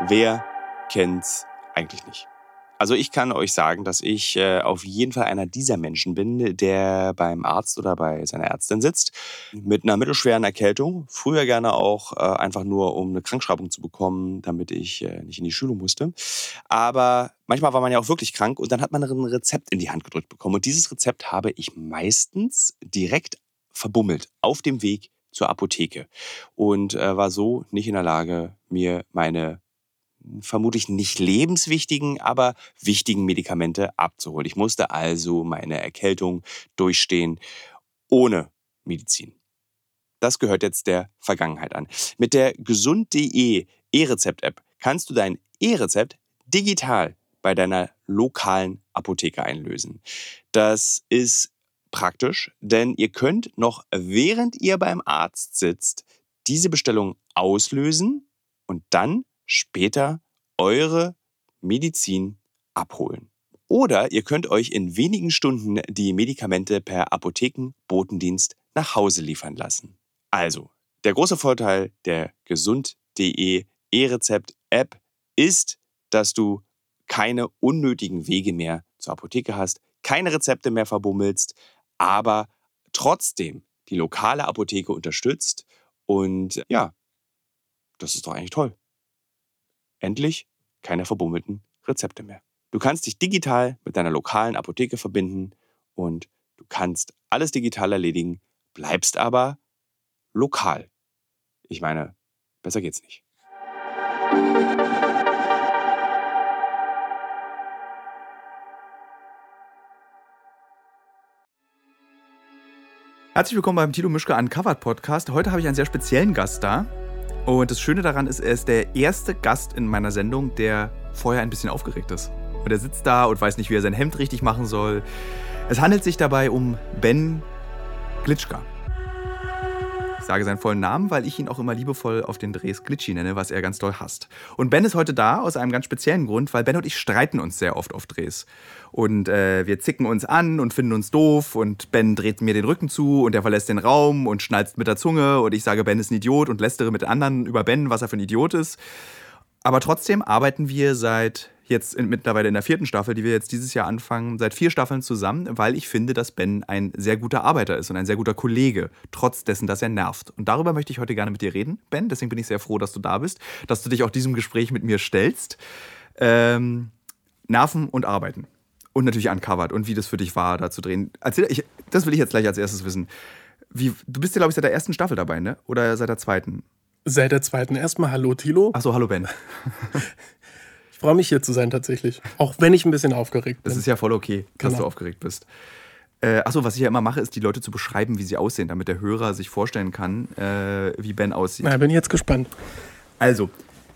Wer kennt's eigentlich nicht? Also ich kann euch sagen, dass ich auf jeden Fall einer dieser Menschen bin, der beim Arzt oder bei seiner Ärztin sitzt mit einer mittelschweren Erkältung. Früher gerne auch einfach nur, um eine Krankschreibung zu bekommen, damit ich nicht in die Schule musste. Aber manchmal war man ja auch wirklich krank und dann hat man ein Rezept in die Hand gedrückt bekommen. Und dieses Rezept habe ich meistens direkt verbummelt auf dem Weg zur Apotheke und war so nicht in der Lage, mir meine vermutlich nicht lebenswichtigen, aber wichtigen Medikamente abzuholen. Ich musste also meine Erkältung durchstehen ohne Medizin. Das gehört jetzt der Vergangenheit an. Mit der gesund.de E-Rezept-App kannst du dein E-Rezept digital bei deiner lokalen Apotheke einlösen. Das ist praktisch, denn ihr könnt noch während ihr beim Arzt sitzt, diese Bestellung auslösen und dann später eure Medizin abholen. Oder ihr könnt euch in wenigen Stunden die Medikamente per Apothekenbotendienst nach Hause liefern lassen. Also, der große Vorteil der gesund.de E-Rezept-App ist, dass du keine unnötigen Wege mehr zur Apotheke hast, keine Rezepte mehr verbummelst, aber trotzdem die lokale Apotheke unterstützt. Und ja, das ist doch eigentlich toll. Endlich keine verbummelten Rezepte mehr. Du kannst dich digital mit deiner lokalen Apotheke verbinden und du kannst alles digital erledigen, bleibst aber lokal. Ich meine, besser geht's nicht. Herzlich willkommen beim Tilo Mischke Uncovered Podcast. Heute habe ich einen sehr speziellen Gast da. Und das Schöne daran ist, er ist der erste Gast in meiner Sendung, der vorher ein bisschen aufgeregt ist. Und er sitzt da und weiß nicht, wie er sein Hemd richtig machen soll. Es handelt sich dabei um Ben Glitschka. Ich sage seinen vollen Namen, weil ich ihn auch immer liebevoll auf den Drehs Glitschi nenne, was er ganz doll hasst. Und Ben ist heute da aus einem ganz speziellen Grund, weil Ben und ich streiten uns sehr oft auf Drehs. Und wir zicken uns an und finden uns doof und Ben dreht mir den Rücken zu und er verlässt den Raum und schnalzt mit der Zunge und ich sage, Ben ist ein Idiot und lästere mit anderen über Ben, was er für ein Idiot ist. Aber trotzdem arbeiten wir mittlerweile in der 4. Staffel, die wir jetzt dieses Jahr anfangen, seit 4 Staffeln zusammen, weil ich finde, dass Ben ein sehr guter Arbeiter ist und ein sehr guter Kollege, trotz dessen, dass er nervt. Und darüber möchte ich heute gerne mit dir reden, Ben. Deswegen bin ich sehr froh, dass du da bist, dass du dich auch diesem Gespräch mit mir stellst. Nerven und Arbeiten. Und natürlich Uncovered und wie das für dich war, da zu drehen. Das will ich jetzt gleich als erstes wissen. Du bist ja, glaube ich, seit der 1. Staffel dabei, ne? Oder seit der 2.? Seit der 2. Erstmal hallo Tilo. Achso, hallo Ben. Ich freue mich hier zu sein tatsächlich. Auch wenn ich ein bisschen aufgeregt bin. Das ist ja voll okay, dass du aufgeregt bist. Achso, was ich ja immer mache, ist die Leute zu beschreiben, wie sie aussehen, damit der Hörer sich vorstellen kann, wie Ben aussieht. Na, bin ich jetzt gespannt. Also,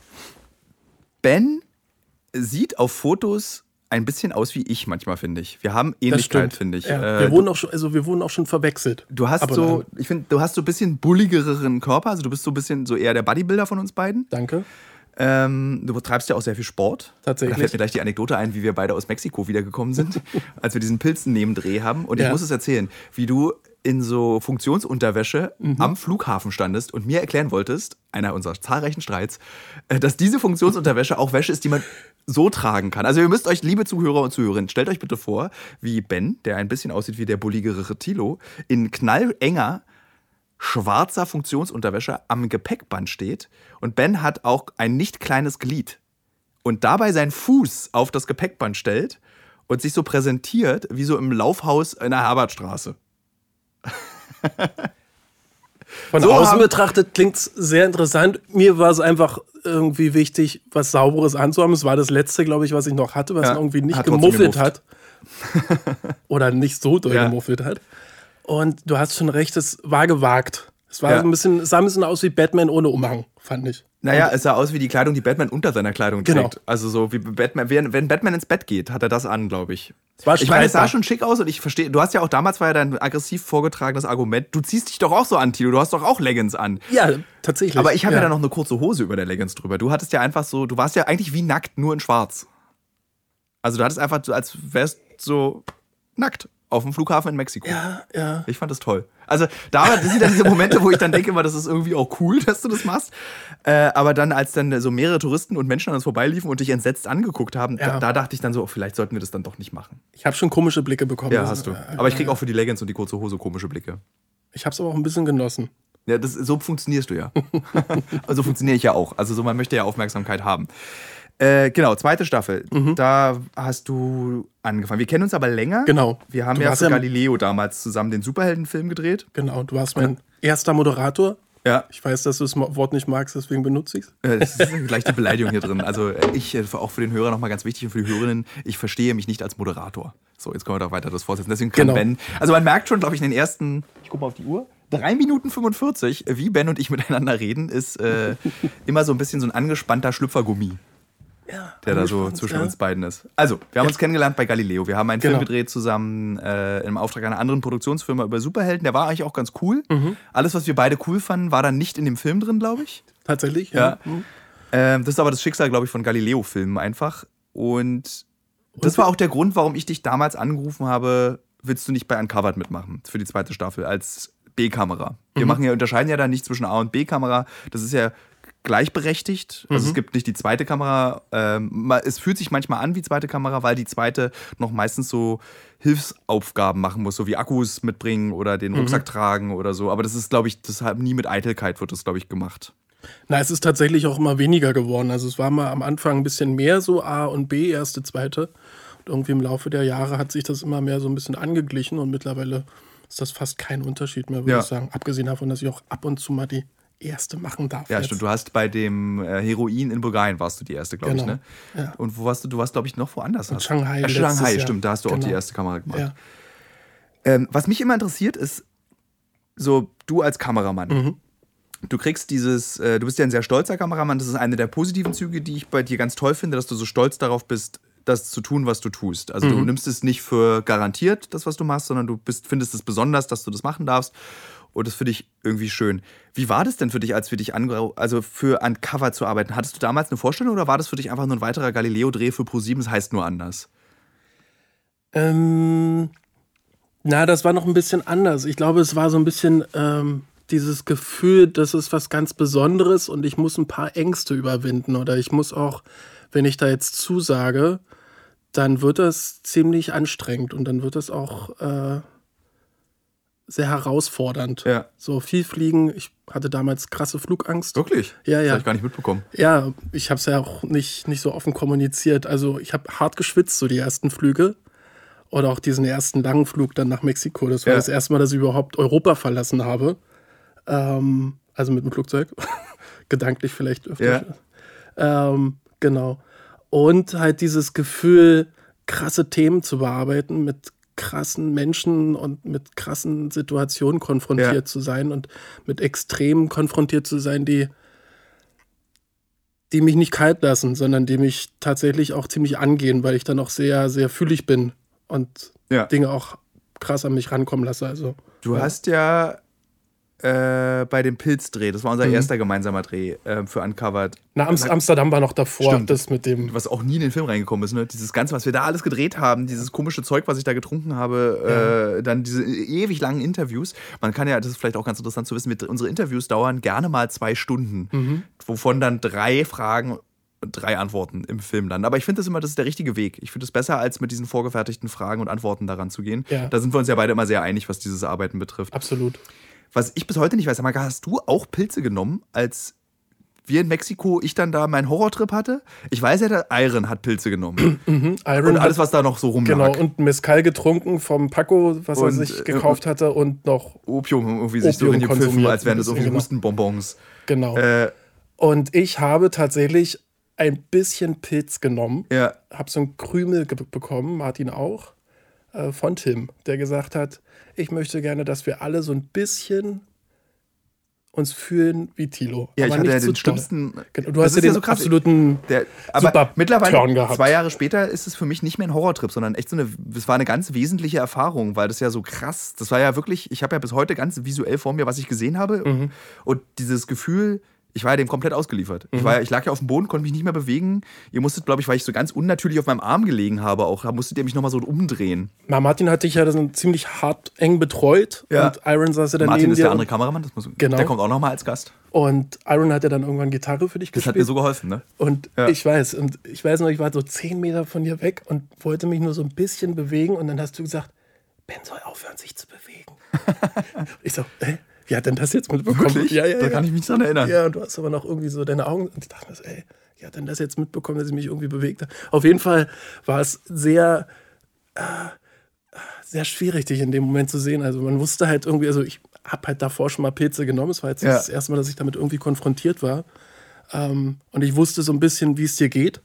Ben sieht auf Fotos ein bisschen aus wie ich manchmal, finde ich. Wir haben Ähnlichkeit, finde ich. Ja, wir wurden auch schon verwechselt. Du hast so ein bisschen bulligeren Körper, also du bist so ein bisschen so eher der Bodybuilder von uns beiden. Danke. Du treibst ja auch sehr viel Sport. Tatsächlich. Da fällt mir gleich die Anekdote ein, wie wir beide aus Mexiko wiedergekommen sind, als wir diesen Pilzen-Nebendreh haben. Und ich muss es erzählen, wie du in so Funktionsunterwäsche am Flughafen standest und mir erklären wolltest, einer unserer zahlreichen Streits, dass diese Funktionsunterwäsche auch Wäsche ist, die man so tragen kann. Also ihr müsst euch, liebe Zuhörer und Zuhörerinnen, stellt euch bitte vor, wie Ben, der ein bisschen aussieht wie der bulligere Tilo, in knallenger schwarzer Funktionsunterwäsche am Gepäckband steht und Ben hat auch ein nicht kleines Glied und dabei seinen Fuß auf das Gepäckband stellt und sich so präsentiert wie so im Laufhaus in der Herbertstraße. Von außen betrachtet klingt es sehr interessant. Mir war es einfach irgendwie wichtig, was Sauberes anzuhaben. Es war das letzte, glaube ich, was ich noch hatte, was irgendwie nicht gemuffelt hat. Oder nicht so doll gemuffelt hat. Und du hast schon recht, es war gewagt. Es sah ein bisschen aus wie Batman ohne Umhang, fand ich. Naja, es sah aus wie die Kleidung, die Batman unter seiner Kleidung trägt. Genau. Also so wie Batman, wenn Batman ins Bett geht, hat er das an, glaube ich. Ich meine, es sah schon schick aus und ich verstehe, du hast ja auch damals, war ja dein aggressiv vorgetragenes Argument, du ziehst dich doch auch so an, Tilo, du hast doch auch Leggings an. Ja, tatsächlich. Aber ich habe ja dann noch eine kurze Hose über der Leggings drüber. Du hattest ja einfach so, du warst ja eigentlich wie nackt, nur in schwarz. Also du hattest einfach so, als wärst so nackt. auf dem Flughafen in Mexiko. Ja. Ich fand das toll. Also das sind dann diese Momente, wo ich dann denke, das ist irgendwie auch cool, dass du das machst. Aber dann, als dann so mehrere Touristen und Menschen an uns vorbeiliefen und dich entsetzt angeguckt haben, da dachte ich dann so, vielleicht sollten wir das dann doch nicht machen. Ich habe schon komische Blicke bekommen. Ja, hast du. Aber ich kriege auch für die Leggings und die kurze Hose komische Blicke. Ich habe es aber auch ein bisschen genossen. Ja, so funktionierst du ja. Also funktioniere ich ja auch. Also so, man möchte ja Aufmerksamkeit haben. Genau, zweite Staffel. Da hast du angefangen. Wir kennen uns aber länger. Genau. Wir haben ja für Galileo damals zusammen den Superheldenfilm gedreht. Genau, du warst mein erster Moderator. Ja. Ich weiß, dass du das Wort nicht magst, deswegen benutze ich es. Das ist eine leichte Beleidigung hier drin. Also auch für den Hörer nochmal ganz wichtig und für die Hörerinnen, ich verstehe mich nicht als Moderator. So, jetzt können wir doch weiter das fortsetzen. Deswegen kann Ben, also man merkt schon, glaube ich, in den ersten, ich gucke mal auf die Uhr, 3 Minuten 45, wie Ben und ich miteinander reden, ist immer so ein bisschen so ein angespannter Schlüpfergummi. Ja, der da so zwischen uns beiden ist. Also, wir haben uns kennengelernt bei Galileo. Wir haben einen Film gedreht zusammen im Auftrag einer anderen Produktionsfirma über Superhelden. Der war eigentlich auch ganz cool. Alles, was wir beide cool fanden, war dann nicht in dem Film drin, glaube ich. Tatsächlich, ja. Das ist aber das Schicksal, glaube ich, von Galileo-Filmen einfach. Und das war auch der Grund, warum ich dich damals angerufen habe, willst du nicht bei Uncovered mitmachen für die zweite Staffel als B-Kamera. Wir unterscheiden ja da nicht zwischen A- und B-Kamera. Das ist ja gleichberechtigt. Also es gibt nicht die zweite Kamera. Es fühlt sich manchmal an wie zweite Kamera, weil die zweite noch meistens so Hilfsaufgaben machen muss, so wie Akkus mitbringen oder den Rucksack tragen oder so. Aber das ist, glaube ich, deshalb nie mit Eitelkeit wird das, glaube ich, gemacht. Na, es ist tatsächlich auch immer weniger geworden. Also es war mal am Anfang ein bisschen mehr so A und B, erste, zweite. Und irgendwie im Laufe der Jahre hat sich das immer mehr so ein bisschen angeglichen und mittlerweile ist das fast kein Unterschied mehr, würde ich sagen. Abgesehen davon, dass ich auch ab und zu mal die erste machen darf. Ja, stimmt. Du hast bei dem Heroin in Bulgarien warst du die erste, glaube ich, ne? Ja. Und wo warst du? Du warst, glaube ich, noch woanders. In Shanghai. Shanghai, stimmt. Da hast du auch die erste Kamera gemacht. Ja. Was mich immer interessiert ist, so du als Kameramann. Du kriegst du bist ja ein sehr stolzer Kameramann. Das ist eine der positiven Züge, die ich bei dir ganz toll finde, dass du so stolz darauf bist, das zu tun, was du tust. Also du nimmst es nicht für garantiert, das, was du machst, sondern du findest es besonders, dass du das machen darfst. Und das finde ich irgendwie schön. Wie war das denn für dich, als wir dich für Uncovered zu arbeiten? Hattest du damals eine Vorstellung oder war das für dich einfach nur ein weiterer Galileo-Dreh für ProSieben, das heißt nur anders? Na, das war noch ein bisschen anders. Ich glaube, es war so ein bisschen dieses Gefühl, das ist was ganz Besonderes und ich muss ein paar Ängste überwinden. Oder ich muss auch, wenn ich da jetzt zusage, dann wird das ziemlich anstrengend und dann wird das auch sehr herausfordernd. Ja. So viel fliegen. Ich hatte damals krasse Flugangst. Wirklich? Ja. Das habe ich gar nicht mitbekommen. Ja, ich habe es ja auch nicht so offen kommuniziert. Also ich habe hart geschwitzt, so die ersten Flüge. Oder auch diesen ersten langen Flug dann nach Mexiko. Das war das erste Mal, dass ich überhaupt Europa verlassen habe. Also mit dem Flugzeug. Gedanklich vielleicht öfter. Ja. Genau. Und halt dieses Gefühl, krasse Themen zu bearbeiten, mit krassen Menschen und mit krassen Situationen konfrontiert zu sein und mit Extremen konfrontiert zu sein, die mich nicht kalt lassen, sondern die mich tatsächlich auch ziemlich angehen, weil ich dann auch sehr, sehr fühlig bin und Dinge auch krass an mich rankommen lasse. Also, du hast ja bei dem Pilzdreh, das war unser erster gemeinsamer Dreh für Uncovered. Na, Amsterdam war noch davor. Stimmt, das mit dem, was auch nie in den Film reingekommen ist, ne? Dieses Ganze, was wir da alles gedreht haben, dieses komische Zeug, was ich da getrunken habe, dann diese ewig langen Interviews. Man kann ja, das ist vielleicht auch ganz interessant zu wissen, unsere Interviews dauern gerne mal 2 Stunden, wovon dann 3 Fragen und 3 Antworten im Film landen. Aber ich finde das ist der richtige Weg. Ich finde es besser, als mit diesen vorgefertigten Fragen und Antworten daran zu gehen. Ja. Da sind wir uns ja beide immer sehr einig, was dieses Arbeiten betrifft. Absolut. Was ich bis heute nicht weiß, Amaka, hast du auch Pilze genommen, als wir in Mexiko, ich dann da meinen Horrortrip hatte? Ich weiß ja, der Iron hat Pilze genommen. Iron und alles, was da noch so rumlag. Genau, und Mezcal getrunken vom Paco, was er sich gekauft hatte und noch Opium irgendwie sich so reingepfiffen, als wären das irgendwie Hustenbonbons. Genau. Und ich habe tatsächlich ein bisschen Pilz genommen. Ja. Habe so einen Krümel bekommen, Martin auch, von Tim, der gesagt hat, ich möchte gerne, dass wir alle so ein bisschen uns fühlen wie Thilo. Ja, aber ich hatte nicht ja den schlimmsten. Genau, du hast ja den so absoluten aber mittlerweile, Turn gehabt. 2 Jahre später, ist es für mich nicht mehr ein Horrortrip, sondern echt es war eine ganz wesentliche Erfahrung, weil das ja so krass, das war ja wirklich, ich habe ja bis heute ganz visuell vor mir, was ich gesehen habe. Und dieses Gefühl, Ich war ja dem komplett ausgeliefert. Ich lag ja auf dem Boden, konnte mich nicht mehr bewegen. Ihr musstet, glaube ich, weil ich so ganz unnatürlich auf meinem Arm gelegen habe, auch, musstet ihr mich nochmal so umdrehen. Na, Martin hatte dich ja dann ziemlich hart eng betreut. Ja. Und Iron saß ja dann Martin neben ist dir. der andere Kameramann, der kommt auch nochmal als Gast. Und Iron hat ja dann irgendwann Gitarre für dich gespielt. Das hat mir so geholfen, ne? Und ich weiß noch, ich war so 10 Meter von dir weg und wollte mich nur so ein bisschen bewegen. Und dann hast du gesagt, Ben soll aufhören, sich zu bewegen. Ich so, wie hat denn das jetzt mitbekommen? Wirklich? Ja. Da kann ich mich dran erinnern. Ja, und du hast aber noch irgendwie so deine Augen. Und ich dachte mir, wie hat denn das jetzt mitbekommen, dass ich mich irgendwie bewegt habe? Auf jeden Fall war es sehr, sehr schwierig, dich in dem Moment zu sehen. Also man wusste halt irgendwie, also ich habe halt davor schon mal Pilze genommen. Es war jetzt das erste Mal, dass ich damit irgendwie konfrontiert war. Und ich wusste so ein bisschen, wie es dir geht.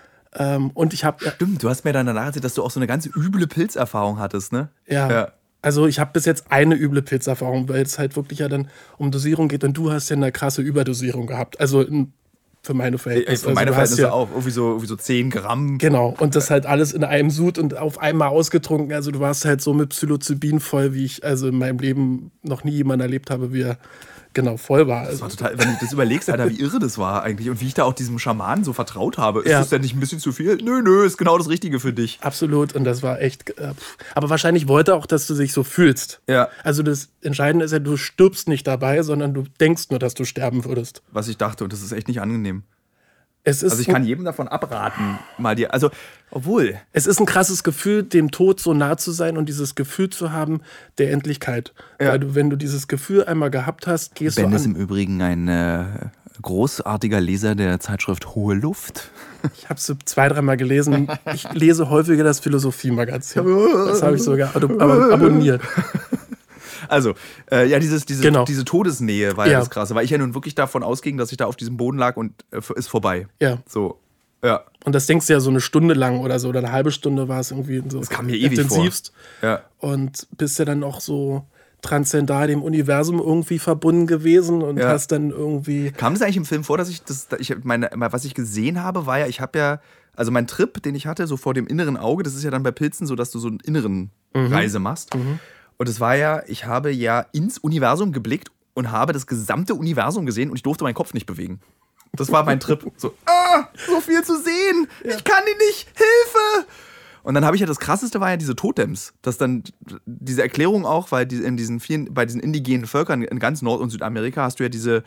Und ich habe... Stimmt, du hast mir dann danach erzählt, dass du auch so eine ganz üble Pilzerfahrung hattest, ne? Ja. Also ich habe bis jetzt eine üble Pilzerfahrung, weil es halt wirklich ja dann um Dosierung geht und du hast ja eine krasse Überdosierung gehabt. Also für meine Verhältnisse. Für meine Verhältnisse auch. Irgendwie so 10 Gramm. Genau. Und das halt alles in einem Sud und auf einmal ausgetrunken. Also du warst halt so mit Psilocybin voll, wie ich also in meinem Leben noch nie jemanden erlebt habe, wie er voll war. Das war total, wenn du das überlegst, Alter, wie irre das war eigentlich und wie ich da auch diesem Schamanen so vertraut habe. Ist das denn nicht ein bisschen zu viel? Nö, ist genau das Richtige für dich. Absolut. Und das war echt... aber wahrscheinlich wollte er auch, dass du dich so fühlst. Ja. Also das Entscheidende ist ja, du stirbst nicht dabei, sondern du denkst nur, dass du sterben würdest. Was ich dachte und das ist echt nicht angenehm. Also ich kann jedem davon abraten, obwohl. Es ist ein krasses Gefühl, dem Tod so nah zu sein und dieses Gefühl zu haben der Endlichkeit. Ja. Weil wenn du dieses Gefühl einmal gehabt hast, gehst du an... Ben ist im Übrigen ein großartiger Leser der Zeitschrift Hohe Luft. Ich habe es 2-3 Mal gelesen. Ich lese häufiger das Philosophie-Magazin. Das habe ich sogar abonniert. Also, diese Todesnähe war ja das Krasse, weil ich ja nun wirklich davon ausging, dass ich da auf diesem Boden lag und ist vorbei. Ja. So, ja. Und das denkst du ja so eine Stunde lang oder so, oder eine halbe Stunde war es irgendwie so. Das kam mir ewig intensivst. Vor. Ja. Und bist ja dann auch so transzendal dem Universum irgendwie verbunden gewesen und hast dann irgendwie... Kam das eigentlich im Film vor, dass was ich gesehen habe, war ja, ich habe ja, also mein Trip, den ich hatte, so vor dem inneren Auge, das ist ja dann bei Pilzen so, dass du so einen inneren Reise machst. Und es war ja, ich habe ja ins Universum geblickt und habe das gesamte Universum gesehen und ich durfte meinen Kopf nicht bewegen. Das war mein Trip. So, so viel zu sehen. Ja. Ich kann die nicht. Hilfe! Und dann habe ich ja, das Krasseste war ja diese Totems. Das dann, diese Erklärung auch, weil bei diesen indigenen Völkern in ganz Nord- und Südamerika hast du ja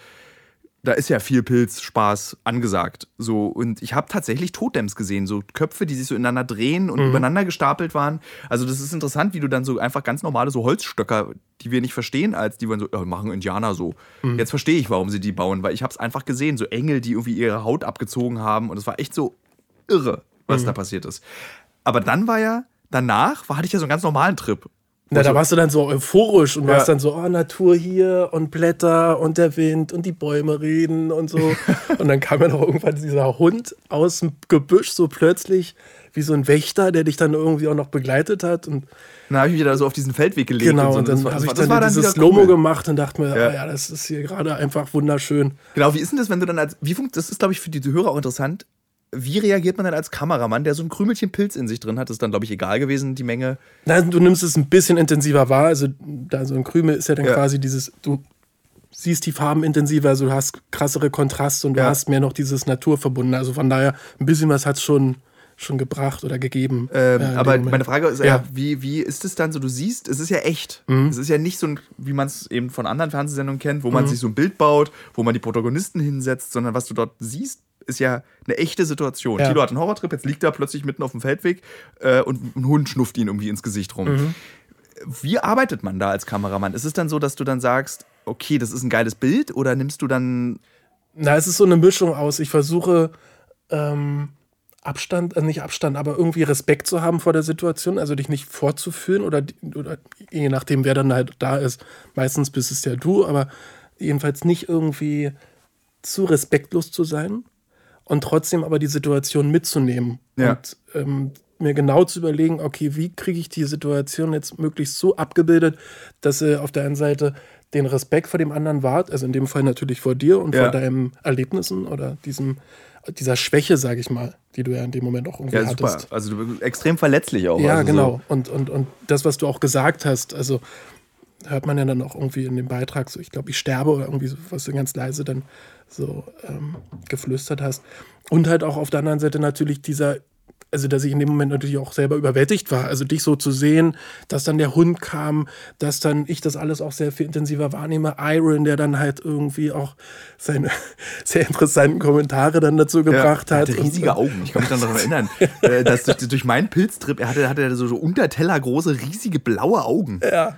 da ist ja viel Pilzspaß angesagt. So, und ich habe tatsächlich Totems gesehen, so Köpfe, die sich so ineinander drehen und übereinander gestapelt waren. Also das ist interessant, wie du dann so einfach ganz normale so Holzstöcker, die wir nicht verstehen, als die wollen so, machen Indianer so. Jetzt verstehe ich, warum sie die bauen, weil ich habe es einfach gesehen, so Engel, die irgendwie ihre Haut abgezogen haben und es war echt so irre, was da passiert ist. Aber dann hatte ich ja so einen ganz normalen Trip. Na, da warst du dann so euphorisch und warst dann so, Natur hier und Blätter und der Wind und die Bäume reden und so. Und dann kam ja noch irgendwann dieser Hund aus dem Gebüsch so plötzlich wie so ein Wächter, der dich dann irgendwie auch noch begleitet hat. Und dann habe ich mich da so auf diesen Feldweg gelegt. Genau, und dann habe ich dann dieses Slow-Mo gemacht und dachte mir, das ist hier gerade einfach wunderschön. Genau, wie ist denn das, wenn du dann das ist, glaube ich, für die Hörer auch interessant. Wie reagiert man dann als Kameramann, der so ein Krümelchen Pilz in sich drin hat? Das ist dann, glaube ich, egal gewesen, die Menge. Nein, du nimmst es ein bisschen intensiver wahr. Also da so ein Krümel ist ja dann quasi dieses, du siehst die Farben intensiver, also du hast krassere Kontraste und du hast mehr noch dieses Naturverbundene. Also von daher, ein bisschen was hat es schon gebracht oder gegeben. Aber meine Frage ist wie ist es dann so, du siehst, es ist ja echt. Es ist ja nicht so, wie man es eben von anderen Fernsehsendungen kennt, wo man sich so ein Bild baut, wo man die Protagonisten hinsetzt, sondern was du dort siehst, ist ja eine echte Situation. Thilo hat einen Horrortrip, jetzt liegt er plötzlich mitten auf dem Feldweg und ein Hund schnufft ihn irgendwie ins Gesicht rum. Wie arbeitet man da als Kameramann? Ist es dann so, dass du dann sagst, okay, das ist ein geiles Bild, oder nimmst du dann... Na, es ist so eine Mischung aus. Ich versuche nicht Abstand, aber irgendwie Respekt zu haben vor der Situation, also dich nicht vorzuführen oder je nachdem, wer dann halt da ist. Meistens bist es ja du, aber jedenfalls nicht irgendwie zu respektlos zu sein. Und trotzdem aber die Situation mitzunehmen und mir genau zu überlegen, okay, wie kriege ich die Situation jetzt möglichst so abgebildet, dass sie auf der einen Seite den Respekt vor dem anderen wahrt, also in dem Fall natürlich vor dir und vor deinen Erlebnissen oder dieser Schwäche, sage ich mal, die du ja in dem Moment auch irgendwie hattest. Also du bist extrem verletzlich auch. Ja, also genau. So. Und das, was du auch gesagt hast, also hört man ja dann auch irgendwie in dem Beitrag so, ich glaube, ich sterbe oder irgendwie so, was du ganz leise dann so geflüstert hast. Und halt auch auf der anderen Seite natürlich dass ich in dem Moment natürlich auch selber überwältigt war. Also dich so zu sehen, dass dann der Hund kam, dass dann ich das alles auch sehr viel intensiver wahrnehme. Iron, der dann halt irgendwie auch seine sehr interessanten Kommentare dann dazu gebracht hat. Er hatte riesige Augen. Ich kann mich dann noch erinnern, dass durch meinen Pilztrip, er hatte so untertellergroße, riesige blaue Augen. Ja.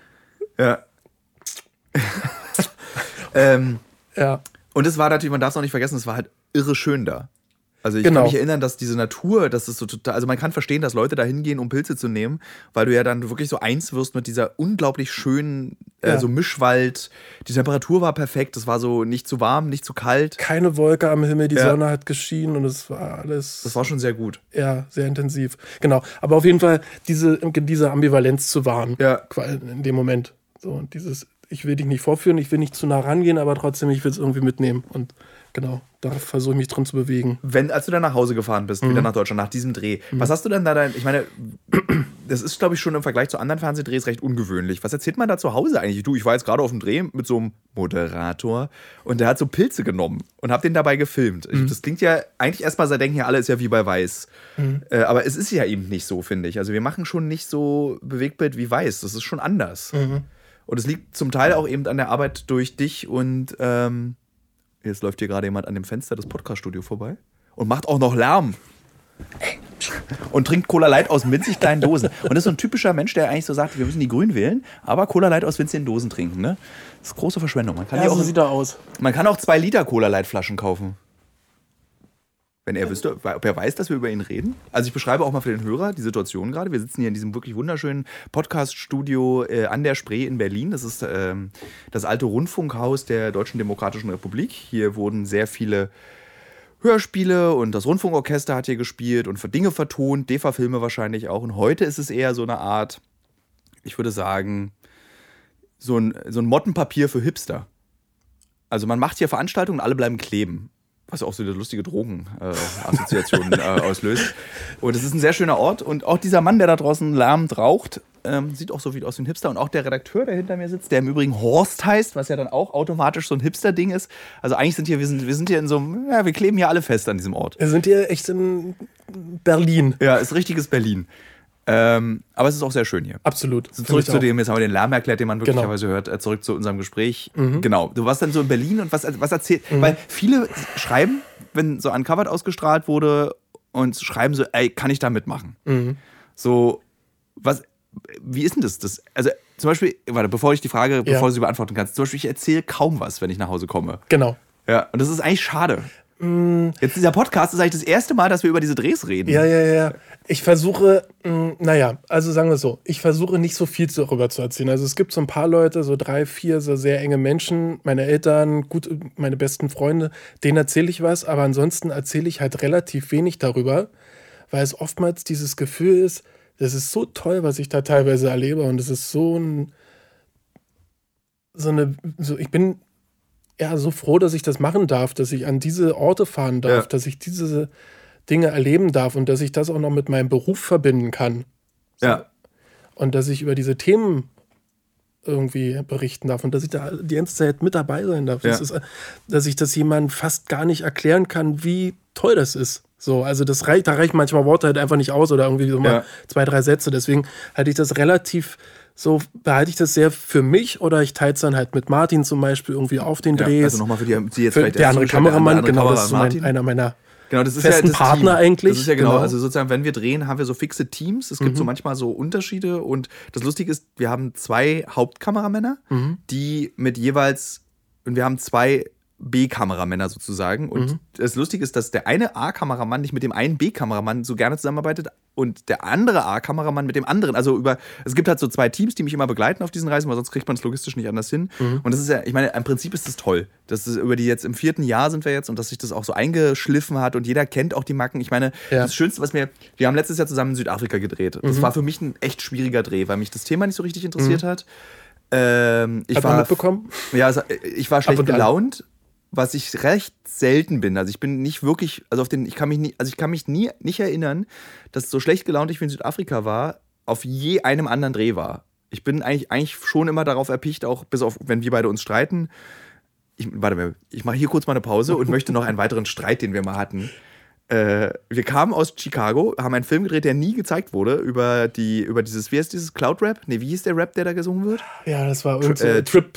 Ja. Und es war natürlich, man darf es auch nicht vergessen, es war halt irre schön da. Also ich kann mich erinnern, dass diese Natur, das ist so total, also man kann verstehen, dass Leute da hingehen, um Pilze zu nehmen, weil du ja dann wirklich so eins wirst mit dieser unglaublich schönen, so Mischwald. Die Temperatur war perfekt, es war so nicht zu warm, nicht zu kalt. Keine Wolke am Himmel, die Sonne hat geschienen und es war alles... Das war schon sehr gut. Ja, sehr intensiv. Genau, aber auf jeden Fall diese Ambivalenz zu wahren in dem Moment. So, und ich will dich nicht vorführen, ich will nicht zu nah rangehen, aber trotzdem, ich will es irgendwie mitnehmen und genau, da versuche ich mich drin zu bewegen. Als du dann nach Hause gefahren bist, wieder nach Deutschland, nach diesem Dreh, was hast du denn da ich meine, das ist, glaube ich, schon im Vergleich zu anderen Fernsehdrehs recht ungewöhnlich. Was erzählt man da zu Hause eigentlich? Ich war jetzt gerade auf dem Dreh mit so einem Moderator und der hat so Pilze genommen und hab den dabei gefilmt. Das klingt ja, eigentlich erstmal, da denken ja alle, ist ja wie bei Weiß. Aber es ist ja eben nicht so, finde ich. Also wir machen schon nicht so Bewegtbild wie Weiß. Das ist schon anders. Und es liegt zum Teil auch eben an der Arbeit durch dich und jetzt läuft hier gerade jemand an dem Fenster des Podcast-Studios vorbei und macht auch noch Lärm. Und trinkt Cola Light aus winzig kleinen Dosen. Und das ist so ein typischer Mensch, der eigentlich so sagt, wir müssen die Grünen wählen, aber Cola Light aus winzigen Dosen trinken. Ne? Das ist große Verschwendung. Man kann so sieht er aus. Man kann auch 2 Liter Cola Light Flaschen kaufen. Wenn er wüsste, ob er weiß, dass wir über ihn reden. Also ich beschreibe auch mal für den Hörer die Situation gerade. Wir sitzen hier in diesem wirklich wunderschönen Podcast-Studio an der Spree in Berlin. Das ist das alte Rundfunkhaus der Deutschen Demokratischen Republik. Hier wurden sehr viele Hörspiele und das Rundfunkorchester hat hier gespielt und für Dinge vertont, DEFA-Filme wahrscheinlich auch. Und heute ist es eher so eine Art, ich würde sagen, so ein Mottenpapier für Hipster. Also man macht hier Veranstaltungen und alle bleiben kleben. Was auch so eine lustige Drogenassoziation auslöst. Und es ist ein sehr schöner Ort. Und auch dieser Mann, der da draußen lärmend raucht, sieht auch so wie aus wie ein Hipster. Und auch der Redakteur, der hinter mir sitzt, der im Übrigen Horst heißt, was ja dann auch automatisch so ein Hipster-Ding ist. Also eigentlich wir sind hier in so einem, wir kleben hier alle fest an diesem Ort. Wir sind hier echt in Berlin. Ja, ist richtiges Berlin. Aber es ist auch sehr schön hier. Absolut. Zurück zu dem, jetzt haben wir den Lärm erklärt, den man möglicherweise hört, zurück zu unserem Gespräch. Genau, du warst dann so in Berlin und was erzählt, weil viele schreiben, wenn so Uncovered ausgestrahlt wurde und schreiben so, ey, kann ich da mitmachen? So, wie ist denn das? Also zum Beispiel, bevor du sie beantworten kannst, zum Beispiel, ich erzähle kaum was, wenn ich nach Hause komme. Genau. Ja, und das ist eigentlich schade. Jetzt dieser Podcast ist eigentlich das erste Mal, dass wir über diese Drehs reden. Ja. Ich versuche, sagen wir es so, ich versuche nicht so viel darüber zu erzählen. Also es gibt so ein paar Leute, so 3, 4 so sehr enge Menschen, meine Eltern, meine besten Freunde, denen erzähle ich was, aber ansonsten erzähle ich halt relativ wenig darüber, weil es oftmals dieses Gefühl ist, das ist so toll, was ich da teilweise erlebe und es ist ich bin so froh, dass ich das machen darf, dass ich an diese Orte fahren darf, dass ich diese Dinge erleben darf und dass ich das auch noch mit meinem Beruf verbinden kann. So. Ja. Und dass ich über diese Themen irgendwie berichten darf und dass ich da die ganze Zeit mit dabei sein darf. Ja. Dass ich das jemandem fast gar nicht erklären kann, wie toll das ist. So, also da reichen manchmal Worte halt einfach nicht aus oder irgendwie so mal 2, 3 Sätze. Deswegen halte ich das behalte ich das sehr für mich oder ich teile es dann halt mit Martin zum Beispiel irgendwie auf den Drehs. Also nochmal für die jetzt vielleicht der andere Kameramann, das ist einer meiner festen Partner eigentlich. Das ist ja genau, also sozusagen, wenn wir drehen, haben wir so fixe Teams. Es gibt so manchmal so Unterschiede und das Lustige ist, wir haben 2 Hauptkameramänner, die mit jeweils, und wir haben 2 B-Kameramänner sozusagen. Und das Lustige ist, dass der eine A-Kameramann nicht mit dem einen B-Kameramann so gerne zusammenarbeitet und der andere A-Kameramann mit dem anderen. Also es gibt halt so 2 Teams, die mich immer begleiten auf diesen Reisen, weil sonst kriegt man es logistisch nicht anders hin. Und das ist ja, ich meine, im Prinzip ist das toll. Das ist jetzt im 4. Jahr sind wir jetzt und dass sich das auch so eingeschliffen hat und jeder kennt auch die Macken. Ich meine, das Schönste, wir haben letztes Jahr zusammen in Südafrika gedreht. Das war für mich ein echt schwieriger Dreh, weil mich das Thema nicht so richtig interessiert hat. Hat man mitbekommen? Ja, ich war schlecht gelaunt. Was ich recht selten bin. Also ich bin nicht wirklich, ich kann mich nicht erinnern, dass so schlecht gelaunt ich wie in Südafrika war, auf je einem anderen Dreh war. Ich bin eigentlich schon immer darauf erpicht, auch bis auf, wenn wir beide uns streiten. Ich mache hier kurz mal eine Pause und möchte noch einen weiteren Streit, den wir mal hatten. Wir kamen aus Chicago, haben einen Film gedreht, der nie gezeigt wurde, über dieses, wie heißt dieses Cloud-Rap? Nee, wie hieß der Rap, der da gesungen wird? Ja, das war Trip.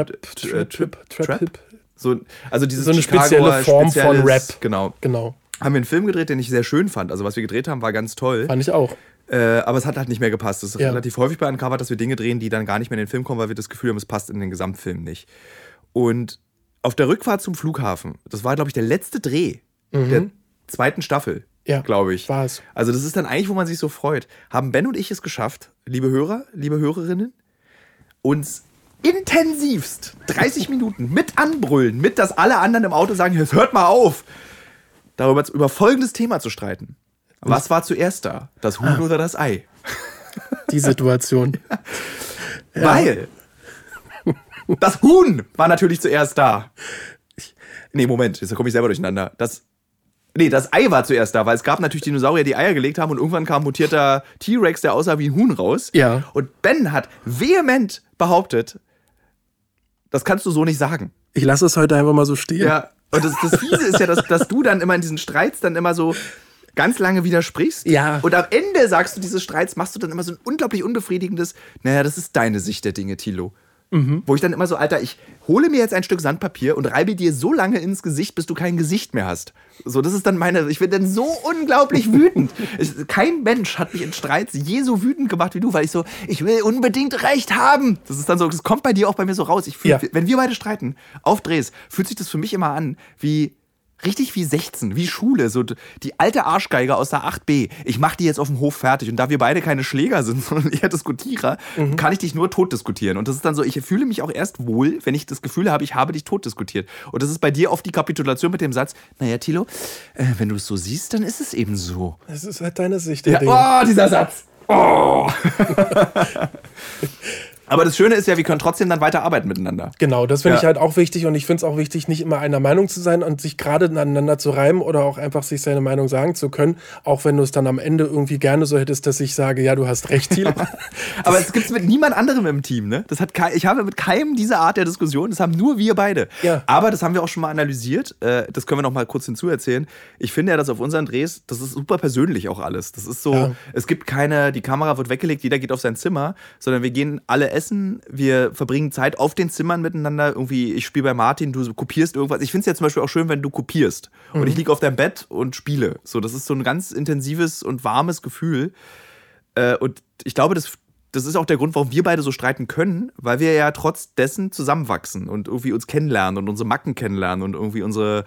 So, also dieses so eine spezielle Form von Rap. Genau. Haben wir einen Film gedreht, den ich sehr schön fand. Also was wir gedreht haben, war ganz toll. Fand ich auch. Aber es hat halt nicht mehr gepasst. Es ist relativ häufig bei Uncovered, dass wir Dinge drehen, die dann gar nicht mehr in den Film kommen, weil wir das Gefühl haben, es passt in den Gesamtfilm nicht. Und auf der Rückfahrt zum Flughafen, das war, glaube ich, der letzte Dreh der 2. Staffel, glaube ich. War es. Also das ist dann eigentlich, wo man sich so freut. Haben Ben und ich es geschafft, liebe Hörer, liebe Hörerinnen, uns intensivst 30 Minuten mit anbrüllen, mit dass alle anderen im Auto sagen, jetzt hört mal auf, über folgendes Thema zu streiten. Was war zuerst da? Das Huhn oder das Ei? Die Situation. Weil das Huhn war natürlich zuerst da. Nee, Moment, jetzt komme ich selber durcheinander. Das Ei war zuerst da, weil es gab natürlich Dinosaurier, die Eier gelegt haben und irgendwann kam ein mutierter T-Rex, der aussah wie ein Huhn raus. Ja. Und Ben hat vehement behauptet, das kannst du so nicht sagen. Ich lasse es heute einfach mal so stehen. Ja, und das Fiese ist ja, dass du dann immer in diesen Streits dann immer so ganz lange widersprichst. Ja. Und am Ende sagst du dieses Streits, machst du dann immer so ein unglaublich unbefriedigendes, naja, das ist deine Sicht der Dinge, Thilo. Wo ich dann immer so, Alter, ich hole mir jetzt ein Stück Sandpapier und reibe dir so lange ins Gesicht, bis du kein Gesicht mehr hast. So, das ist dann ich bin dann so unglaublich wütend. Kein Mensch hat mich in Streits je so wütend gemacht wie du, weil ich will unbedingt Recht haben. Das ist dann so, das kommt bei dir auch bei mir so raus. Wenn wir beide streiten, auf Drehs, fühlt sich das für mich immer an richtig wie 16, wie Schule, so die alte Arschgeige aus der 8b. Ich mach die jetzt auf dem Hof fertig und da wir beide keine Schläger sind, sondern eher Diskutierer, kann ich dich nur tot diskutieren. Und das ist dann so, ich fühle mich auch erst wohl, wenn ich das Gefühl habe, ich habe dich tot diskutiert. Und das ist bei dir oft die Kapitulation mit dem Satz, naja, Thilo, wenn du es so siehst, dann ist es eben so. Es ist halt deine Sicht. Oh, dieser Satz. Oh. Aber das Schöne ist ja, wir können trotzdem dann weiter arbeiten miteinander. Genau, das finde ich halt auch wichtig und ich finde es auch wichtig, nicht immer einer Meinung zu sein und sich gerade aneinander zu reiben oder auch einfach sich seine Meinung sagen zu können, auch wenn du es dann am Ende irgendwie gerne so hättest, dass ich sage, ja, du hast recht, Thilo. Aber es gibt es mit niemand anderem im Team, ne? Ich habe mit keinem diese Art der Diskussion, das haben nur wir beide. Ja. Aber das haben wir auch schon mal analysiert, das können wir noch mal kurz hinzuerzählen. Ich finde ja, dass auf unseren Drehs, das ist super persönlich auch alles. Das ist so, es gibt die Kamera wird weggelegt, jeder geht auf sein Zimmer, sondern wir gehen alle essen, wir verbringen Zeit auf den Zimmern miteinander. Irgendwie, ich spiele bei Martin, du kopierst irgendwas. Ich finde es ja zum Beispiel auch schön, wenn du kopierst. Und ich liege auf deinem Bett und spiele. So, das ist so ein ganz intensives und warmes Gefühl. Und ich glaube, das ist auch der Grund, warum wir beide so streiten können, weil wir ja trotz dessen zusammenwachsen und irgendwie uns kennenlernen und unsere Macken kennenlernen und irgendwie unsere,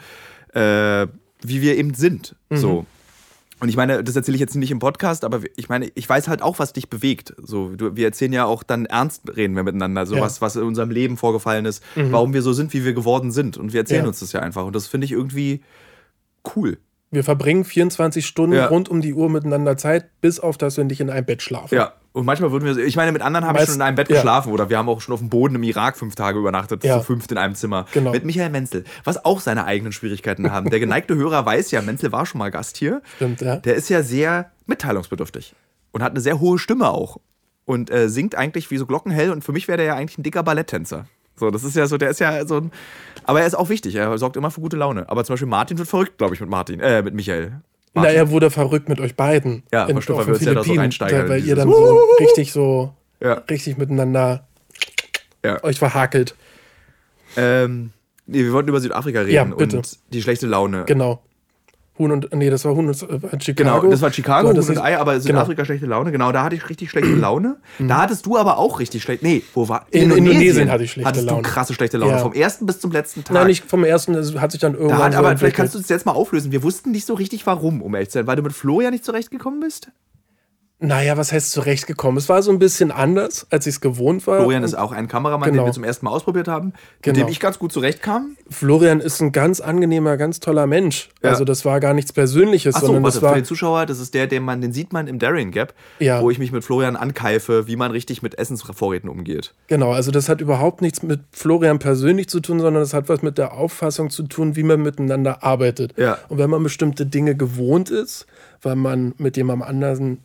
wie wir eben sind. So. Und ich meine, das erzähle ich jetzt nicht im Podcast, aber ich meine, ich weiß halt auch, was dich bewegt. So, wir erzählen ja auch dann ernst, reden wir miteinander, so was in unserem Leben vorgefallen ist, warum wir so sind, wie wir geworden sind. Und wir erzählen uns das ja einfach. Und das finde ich irgendwie cool. Wir verbringen 24 Stunden rund um die Uhr miteinander Zeit, bis auf das wir nicht in einem Bett schlafen. Ja, und manchmal würden wir, ich meine, mit anderen habe ich schon in einem Bett geschlafen oder wir haben auch schon auf dem Boden im Irak 5 Tage übernachtet, zu 5 in einem Zimmer. Genau. Mit Michael Menzel, was auch seine eigenen Schwierigkeiten haben. Der geneigte Hörer weiß ja, Menzel war schon mal Gast hier. Stimmt, ja. Der ist ja sehr mitteilungsbedürftig und hat eine sehr hohe Stimme auch und singt eigentlich wie so glockenhell und für mich wäre der ja eigentlich ein dicker Balletttänzer. So, das ist ja so, der ist ja so ein. Aber er ist auch wichtig, er sorgt immer für gute Laune. Aber zum Beispiel Martin wird verrückt, glaube ich, mit Michael. Na, er wurde verrückt mit euch beiden. Ja, bestimmt, weil wir uns ja da so reinsteigern. Weil ihr dann so richtig miteinander euch verhakelt. Nee, wir wollten über Südafrika reden und die schlechte Laune. Genau. Das war Chicago. Genau, das war Chicago, Huhn und Ei, aber Südafrika schlechte Laune. Genau, da hatte ich richtig schlechte Laune. Da hattest du aber auch richtig schlechte. Nee, wo war? In Indonesien hatte ich schlechte Laune. Hattest du krasse schlechte Laune, vom ersten bis zum letzten Tag. Nein, nicht vom ersten, das hat sich dann irgendwann aber vielleicht kannst du es jetzt mal auflösen. Wir wussten nicht so richtig warum, um ehrlich zu sein, weil du mit Florian nicht zurechtgekommen bist? Naja, was heißt zurechtgekommen? Es war so ein bisschen anders, als ich es gewohnt war. Florian ist auch ein Kameramann, den wir zum ersten Mal ausprobiert haben, mit dem ich ganz gut zurechtkam. Florian ist ein ganz angenehmer, ganz toller Mensch. Ja. Also das war gar nichts Persönliches. Sondern das war für den Zuschauer, das ist den sieht man im Darien Gap, wo ich mich mit Florian ankeife, wie man richtig mit Essensvorräten umgeht. Genau, also das hat überhaupt nichts mit Florian persönlich zu tun, sondern das hat was mit der Auffassung zu tun, wie man miteinander arbeitet. Ja. Und wenn man bestimmte Dinge gewohnt ist, weil man mit dem am anderen schon sehr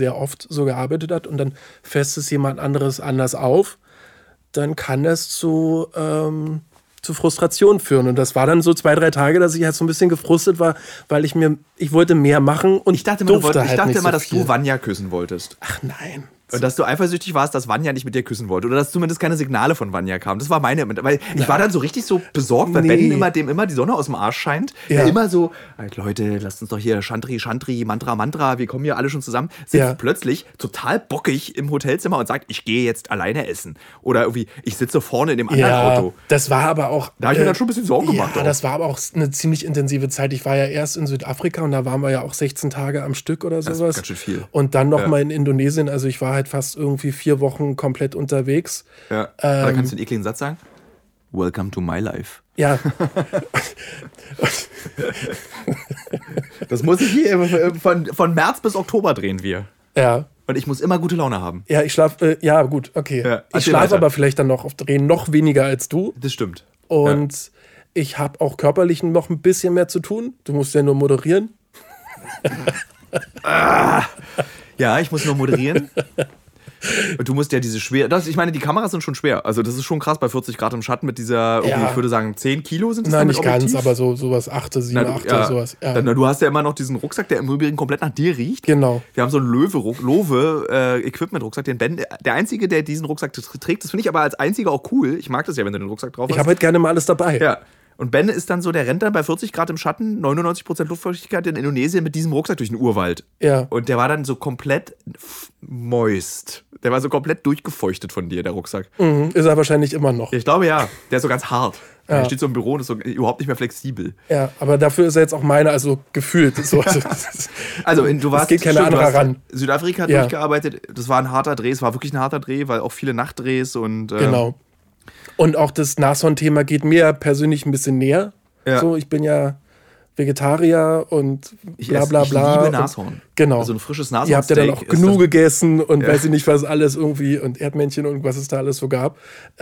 sehr oft so gearbeitet hat und dann fasst es jemand anderes anders auf, dann kann das zu Frustration führen. Und das war dann so 2-3 Tage, dass ich halt so ein bisschen gefrustet war, weil ich wollte mehr machen und ich dachte immer, dass du Vanya küssen wolltest. Ach nein. Und dass du eifersüchtig warst, dass Vanya nicht mit dir küssen wollte. Oder dass zumindest keine Signale von Vanya kamen. Das war meine. Weil ich war dann so richtig so besorgt, weil Ben dem immer die Sonne aus dem Arsch scheint. Ja. Der immer so, Leute, lasst uns doch hier Shantri, Mantra, wir kommen hier alle schon zusammen. Sitzt plötzlich total bockig im Hotelzimmer und sagt, ich gehe jetzt alleine essen. Oder irgendwie, ich sitze vorne in dem anderen Auto. Das war aber auch... Da habe ich mir dann schon ein bisschen Sorgen gemacht. Ja, das war aber auch eine ziemlich intensive Zeit. Ich war ja erst in Südafrika und da waren wir ja auch 16 Tage am Stück oder sowas. Das ist ganz schön viel. Und dann nochmal in Indonesien. Also ich war halt fast irgendwie 4 Wochen komplett unterwegs. Ja. Da kannst du den ekligen Satz sagen? Welcome to my life. Ja. Das muss ich hier von März bis Oktober drehen wir. Ja. Und ich muss immer gute Laune haben. Ja, ich schlafe, ja gut, okay. Ja, ich schlafe aber vielleicht dann noch auf Drehen noch weniger als du. Das stimmt. Und ich habe auch körperlich noch ein bisschen mehr zu tun. Du musst ja nur moderieren. Ja, ich muss nur moderieren. Und du musst ja diese ich meine, die Kameras sind schon schwer. Also das ist schon krass bei 40 Grad im Schatten mit dieser, ich würde sagen, 10 Kilo sind das. Nein, nicht ganz, aber sowas 8, 7, 8 oder sowas. Ja. Du hast ja immer noch diesen Rucksack, der im Übrigen komplett nach dir riecht. Genau. Wir haben so einen Lowe-Equipment-Rucksack, den Ben, der Einzige, der diesen Rucksack trägt. Das finde ich aber als Einziger auch cool. Ich mag das ja, wenn du den Rucksack drauf hast. Ich habe halt gerne mal alles dabei. Ja. Und Ben ist dann so, der rennt dann bei 40 Grad im Schatten, 99% Luftfeuchtigkeit in Indonesien mit diesem Rucksack durch den Urwald. Ja. Und der war dann so komplett moist. Der war so komplett durchgefeuchtet von dir, der Rucksack. Mhm, ist er wahrscheinlich immer noch. Ich glaube ja. Der ist so ganz hart. Ja. Er steht so im Büro und ist so überhaupt nicht mehr flexibel. Ja, aber dafür ist er jetzt auch meiner, also gefühlt. So, also du warst, geht keine andere ran. Südafrika hat durchgearbeitet. Das war ein harter Dreh. Es war wirklich ein harter Dreh, weil auch viele Nachtdrehs und... Genau. Und auch das Nashorn-Thema geht mir persönlich ein bisschen näher. Ja. So, ich bin ja Vegetarier und bla bla bla. Ich liebe Nashorn. Genau. Also ein frisches Nashorn. Ihr habt ja dann auch genug gegessen und weiß ich nicht, was alles irgendwie und Erdmännchen und was es da alles so gab.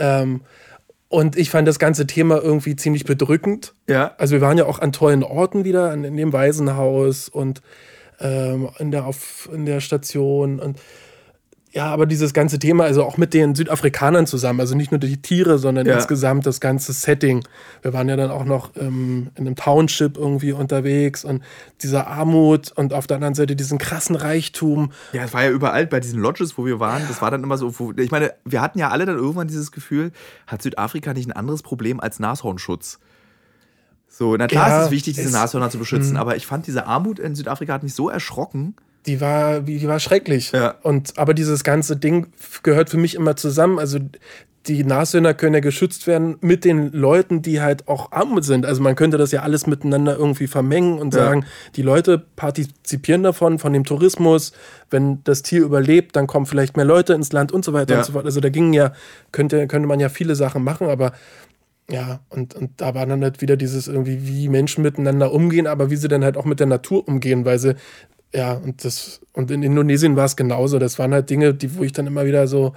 Und ich fand das ganze Thema irgendwie ziemlich bedrückend. Ja. Also wir waren ja auch an tollen Orten wieder, in dem Waisenhaus und in der Station und ja, aber dieses ganze Thema, also auch mit den Südafrikanern zusammen, also nicht nur die Tiere, sondern insgesamt das ganze Setting. Wir waren ja dann auch noch in einem Township irgendwie unterwegs und dieser Armut und auf der anderen Seite diesen krassen Reichtum. Ja, es war ja überall bei diesen Lodges, wo wir waren, das war dann immer so, ich meine, wir hatten ja alle dann irgendwann dieses Gefühl, hat Südafrika nicht ein anderes Problem als Nashornschutz? So, na klar ist es wichtig, diese Nashörner zu beschützen, aber ich fand, diese Armut in Südafrika hat mich so erschrocken. Die war schrecklich. Ja. Aber dieses ganze Ding gehört für mich immer zusammen. Also die Nashörner können ja geschützt werden mit den Leuten, die halt auch arm sind. Also man könnte das ja alles miteinander irgendwie vermengen und sagen, die Leute partizipieren davon, von dem Tourismus. Wenn das Tier überlebt, dann kommen vielleicht mehr Leute ins Land und so weiter und so fort. Also da könnte man ja viele Sachen machen, aber ja, und da war dann halt wieder dieses irgendwie, wie Menschen miteinander umgehen, aber wie sie dann halt auch mit der Natur umgehen, weil sie und in Indonesien war es genauso. Das waren halt Dinge, wo ich dann immer wieder so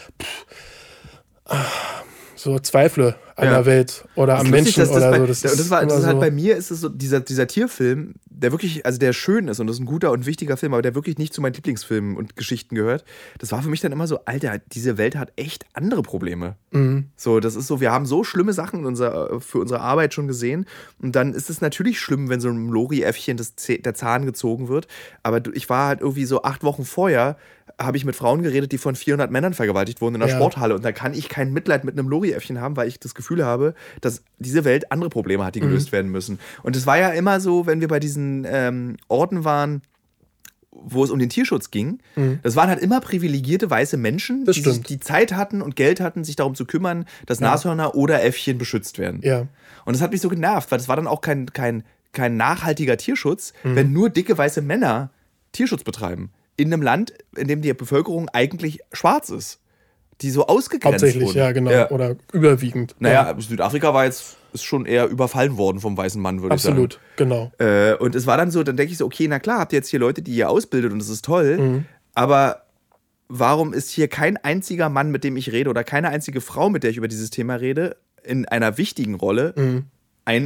zweifle an der Welt oder am Menschen oder so. Das ist halt bei mir ist es so, dieser Tierfilm, der wirklich, also der schön ist und das ist ein guter und wichtiger Film, aber der wirklich nicht zu meinen Lieblingsfilmen und Geschichten gehört. Das war für mich dann immer so, Alter, diese Welt hat echt andere Probleme. Mhm. So, das ist so, wir haben so schlimme Sachen für unsere Arbeit schon gesehen und dann ist es natürlich schlimm, wenn so einem Lori-Äffchen der Zahn gezogen wird, aber ich war halt irgendwie so 8 Wochen vorher, habe ich mit Frauen geredet, die von 400 Männern vergewaltigt wurden in der Sporthalle und da kann ich kein Mitleid mit einem Lori-Äffchen haben, weil ich das Gefühl habe, dass diese Welt andere Probleme hat, die gelöst werden müssen. Und es war ja immer so, wenn wir bei diesen Orten waren, wo es um den Tierschutz ging, das waren halt immer privilegierte weiße Menschen, die Zeit hatten und Geld hatten, sich darum zu kümmern, dass Nashörner oder Äffchen beschützt werden. Ja. Und das hat mich so genervt, weil das war dann auch kein nachhaltiger Tierschutz, wenn nur dicke weiße Männer Tierschutz betreiben. In einem Land, in dem die Bevölkerung eigentlich schwarz ist. Die so ausgegrenzt hauptsächlich, wurden. Ja, genau. Ja. Oder überwiegend. Naja, Südafrika ist schon eher überfallen worden vom weißen Mann, würde ich sagen. Absolut, genau. Und es war dann so, dann denke ich so, okay, na klar, habt ihr jetzt hier Leute, die ihr ausbildet und das ist toll, aber warum ist hier kein einziger Mann, mit dem ich rede oder keine einzige Frau, mit der ich über dieses Thema rede, in einer wichtigen Rolle ein